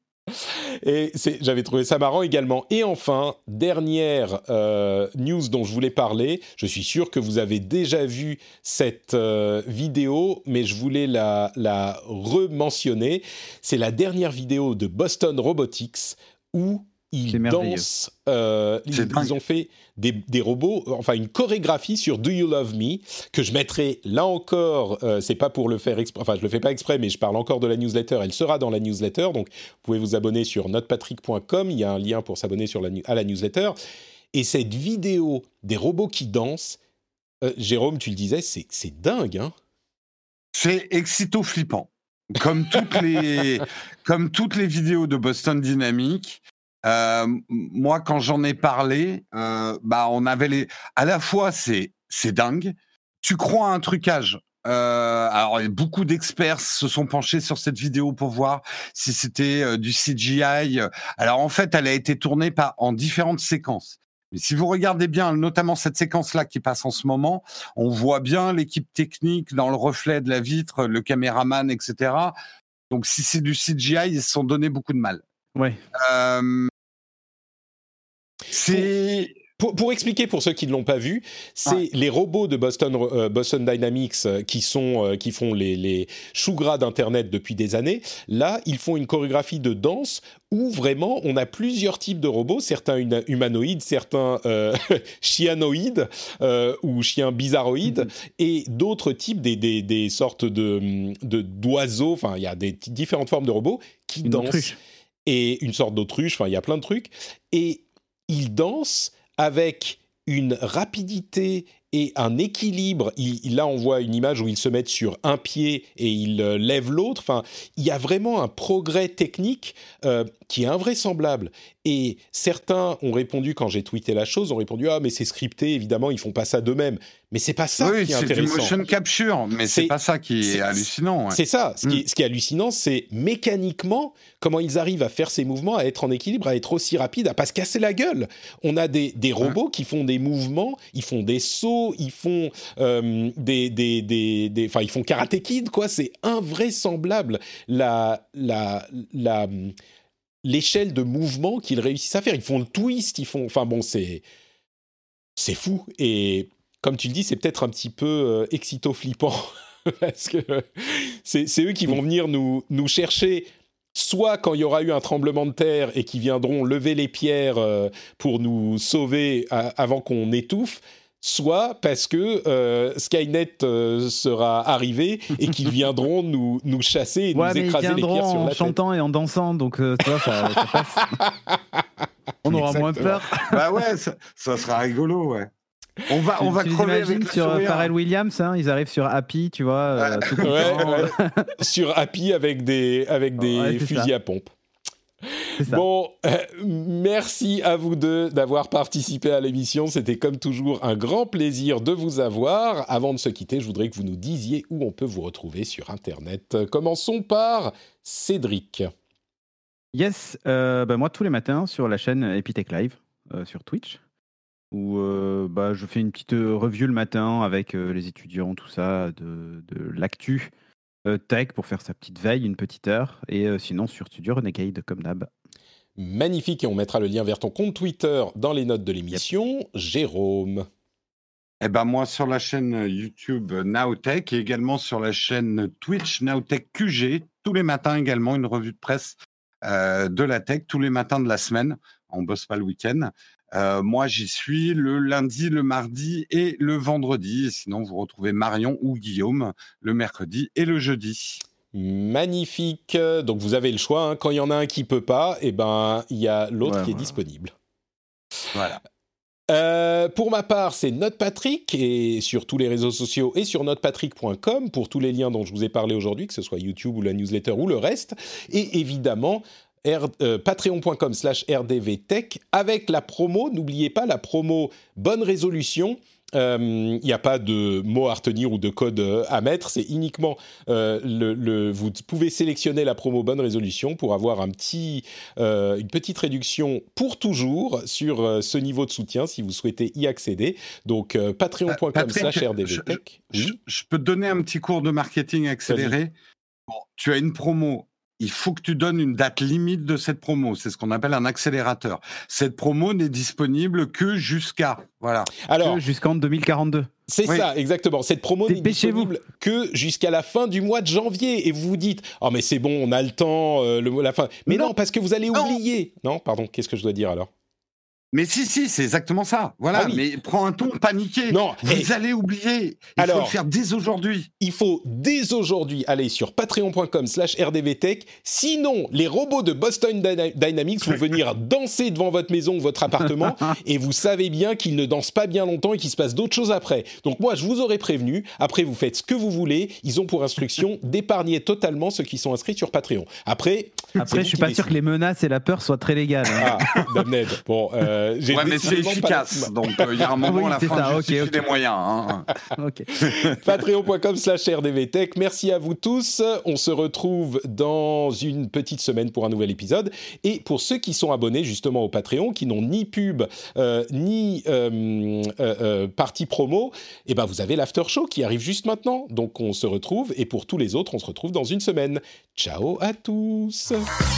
Et c'est, j'avais trouvé ça marrant également. Et enfin, dernière euh, news dont je voulais parler. Je suis sûr que vous avez déjà vu cette euh, vidéo, mais je voulais la, la re-mentionner. C'est la dernière vidéo de Boston Robotics où ils C'est merveilleux. dansent. Euh, C'est ils, dingue. ils ont fait des, des robots, enfin une chorégraphie sur Do You Love Me que je mettrai là encore. Euh, c'est pas pour le faire exprès, enfin je le fais pas exprès, mais je parle encore de la newsletter. Elle sera dans la newsletter, donc vous pouvez vous abonner sur notrepatrick point com. Il y a un lien pour s'abonner sur la, à la newsletter. Et cette vidéo des robots qui dansent, euh, Jérôme, tu le disais, c'est, c'est dingue, hein. C'est excito-flippant. Comme toutes les, comme toutes les vidéos de Boston Dynamics, euh, moi, quand j'en ai parlé, euh, bah, on avait les. À la fois, c'est, c'est dingue. Tu crois à un trucage. Euh, alors, beaucoup d'experts se sont penchés sur cette vidéo pour voir si c'était euh, du C G I. Alors, en fait, elle a été tournée par, en différentes séquences. Mais si vous regardez bien, notamment cette séquence-là qui passe en ce moment, on voit bien l'équipe technique dans le reflet de la vitre, le caméraman, et cetera. Donc, si c'est du C G I, ils se sont donné beaucoup de mal. Ouais. Euh, c'est... Pour, pour expliquer pour ceux qui ne l'ont pas vu, c'est Ouais. les robots de Boston, euh, Boston Dynamics euh, qui, sont, euh, qui font les, les choux gras d'Internet depuis des années. Là, ils font une chorégraphie de danse où vraiment on a plusieurs types de robots, certains una- humanoïdes, certains euh, chianoïdes euh, ou chiens bizarroïdes, mm-hmm. et d'autres types, des, des, des sortes de, de, d'oiseaux, enfin il y a des t- différentes formes de robots qui Une dansent. autruche. Et une sorte d'autruche, enfin il y a plein de trucs. Et ils dansent avec une rapidité et un équilibre. Il, il, là, on voit une image où ils se mettent sur un pied et ils euh, lèvent l'autre. Enfin, il y a vraiment un progrès technique euh, qui est invraisemblable. Et certains ont répondu, quand j'ai tweeté la chose, ont répondu « Ah, mais c'est scripté, évidemment, ils font pas ça d'eux-mêmes. » Mais c'est pas ça oui, qui est, c'est intéressant. Oui, c'est du motion capture, mais c'est, c'est pas ça qui est, c'est, hallucinant. Ouais. C'est ça. Ce, mm. qui est, ce qui est hallucinant, c'est mécaniquement comment ils arrivent à faire ces mouvements, à être en équilibre, à être aussi rapides, à pas se casser la gueule. On a des, des robots ouais. qui font des mouvements, ils font des sauts, ils font euh, des, des, des, des, enfin, ils font Karate Kid, quoi. C'est invraisemblable la, la, la, l'échelle de mouvement qu'ils réussissent à faire. Ils font le twist, ils font, enfin bon, c'est, c'est fou. Et comme tu le dis, c'est peut-être un petit peu euh, excito-flippant parce que c'est, c'est eux qui vont venir nous, nous chercher. Soit quand il y aura eu un tremblement de terre et qui viendront lever les pierres euh, pour nous sauver à, avant qu'on étouffe, soit parce que euh, Skynet euh, sera arrivé et qu'ils viendront nous, nous chasser et ouais, nous écraser les pierres sur la tête. En chantant et en dansant, donc euh, tu vois, ça, ça passe. On aura Exactement. moins peur. Bah ouais, ça, ça sera rigolo, ouais. On va, on va tu crever avec sur sourire. Pharrell Williams, hein, ils arrivent sur Happy, tu vois, euh, tout ouais, ouais. Sur Happy avec des, avec des ouais, fusils ça. à pompe. Bon, euh, merci à vous deux d'avoir participé à l'émission. C'était comme toujours un grand plaisir de vous avoir. Avant de se quitter, je voudrais que vous nous disiez où on peut vous retrouver sur Internet. Commençons par Cédric. Yes, euh, bah moi tous les matins sur la chaîne Epitech Live, euh, sur Twitch, où euh, bah, je fais une petite review le matin avec euh, les étudiants, tout ça, de, de l'actu euh, tech pour faire sa petite veille, une petite heure, et euh, sinon sur Studio Renegade, comme d'hab. Magnifique, et on mettra le lien vers ton compte Twitter dans les notes de l'émission. Yep. Jérôme. Eh ben moi, sur la chaîne YouTube Nowtech et également sur la chaîne Twitch Nowtech Q G, tous les matins également, une revue de presse euh, de la tech, tous les matins de la semaine. On bosse pas le week-end. Euh, moi, j'y suis le lundi, le mardi et le vendredi. Et sinon, vous retrouvez Marion ou Guillaume le mercredi et le jeudi. Magnifique. Donc, vous avez le choix. Hein. Quand il y en a un qui peut pas, eh ben, il y a l'autre ouais, qui voilà. est disponible. Voilà. Euh, pour ma part, c'est NotePatrick et sur tous les réseaux sociaux et sur notepatrick point com pour tous les liens dont je vous ai parlé aujourd'hui, que ce soit YouTube ou la newsletter ou le reste. Et évidemment, R, euh, patreon point com slash R D V Tech avec la promo. N'oubliez pas la promo Bonne Résolution. Il euh, n'y a pas de mots à retenir ou de code à mettre, c'est uniquement euh, le, le, vous pouvez sélectionner la promo Bonne Résolution pour avoir un petit, euh, une petite réduction pour toujours sur euh, ce niveau de soutien si vous souhaitez y accéder. Donc euh, patreon point com slash R D V Tech. Je, je, je peux te donner un petit cours de marketing accéléré. Bon, tu as une promo. Il faut que tu donnes une date limite de cette promo. C'est ce qu'on appelle un accélérateur. Cette promo n'est disponible que jusqu'à... Voilà. Alors, que jusqu'en deux mille quarante-deux. C'est oui. ça, exactement. Cette promo n'est disponible que jusqu'à la fin du mois de janvier. Et vous vous dites, « Oh, mais c'est bon, on a le temps, euh, le, la fin. » Mais non. non, parce que vous allez non. oublier. Non, pardon, qu'est-ce que je dois dire alors ? Mais si, si, c'est exactement ça. Voilà, ah oui. Mais prends un ton paniqué. Non, vous et... allez oublier. Il Alors, faut le faire dès aujourd'hui. Il faut dès aujourd'hui aller sur patreon point com slash R D V Tech. Sinon, les robots de Boston Dynamics vont venir danser devant votre maison ou votre appartement et vous savez bien qu'ils ne dansent pas bien longtemps et qu'il se passe d'autres choses après. Donc moi, je vous aurais prévenu. Après, vous faites ce que vous voulez. Ils ont pour instruction d'épargner totalement ceux qui sont inscrits sur Patreon. Après, Après je suis pas décide. sûr que les menaces et la peur soient très légales. Hein. Ah, Damned. Bon, euh, J'ai ouais, mais c'est efficace, pas... donc il euh, y a un moment oui, à la fin, ça, okay, okay. des moyens. Hein. okay. patreon point com slash R D V Tech. Merci à vous tous. On se retrouve dans une petite semaine pour un nouvel épisode. Et pour ceux qui sont abonnés justement au Patreon, qui n'ont ni pub, euh, ni euh, euh, euh, partie promo, eh ben vous avez l'after show qui arrive juste maintenant. Donc on se retrouve. Et pour tous les autres, on se retrouve dans une semaine. Ciao à tous.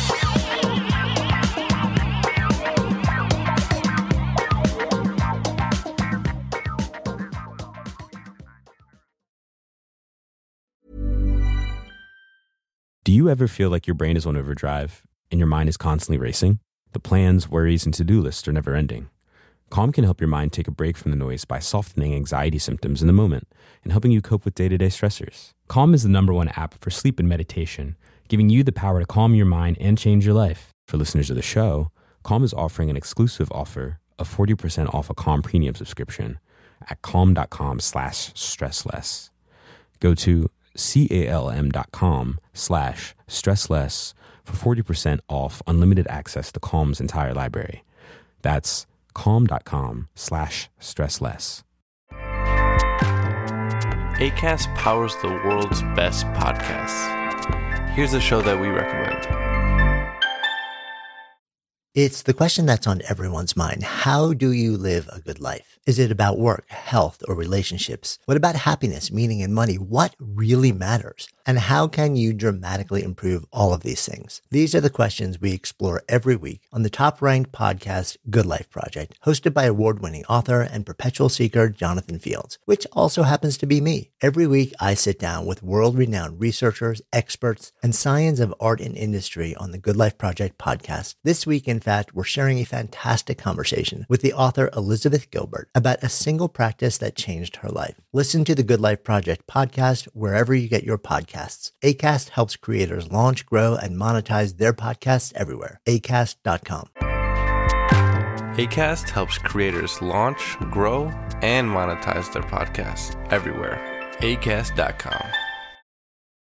Do you ever feel like your brain is on overdrive and your mind is constantly racing? The plans, worries, and to-do lists are never ending. Calm can help your mind take a break from the noise by softening anxiety symptoms in the moment and helping you cope with day-to-day stressors. Calm is the number one app for sleep and meditation, giving you the power to calm your mind and change your life. For listeners of the show, Calm is offering an exclusive offer of forty percent off a Calm premium subscription at calm.com slash stressless. Go to calm.com slash stressless for forty percent off unlimited access to Calm's entire library. That's calm.com slash stressless. Acast powers the world's best podcasts. Here's a show that we recommend. It's the question that's on everyone's mind. How do you live a good life? Is it about work, health, or relationships? What about happiness, meaning, and money? What really matters? And how can you dramatically improve all of these things? These are the questions we explore every week on the top-ranked podcast, Good Life Project, hosted by award-winning author and perpetual seeker Jonathan Fields, which also happens to be me. Every week, I sit down with world-renowned researchers, experts, and science of art and industry on the Good Life Project podcast. This week, in fact, we're sharing a fantastic conversation with the author Elizabeth Gilbert about a single practice that changed her life. Listen to the Good Life Project podcast wherever you get your podcasts. Acast helps creators launch, grow, and monetize their podcasts everywhere. acast dot com. Acast helps creators launch, grow, and monetize their podcasts everywhere. acast dot com.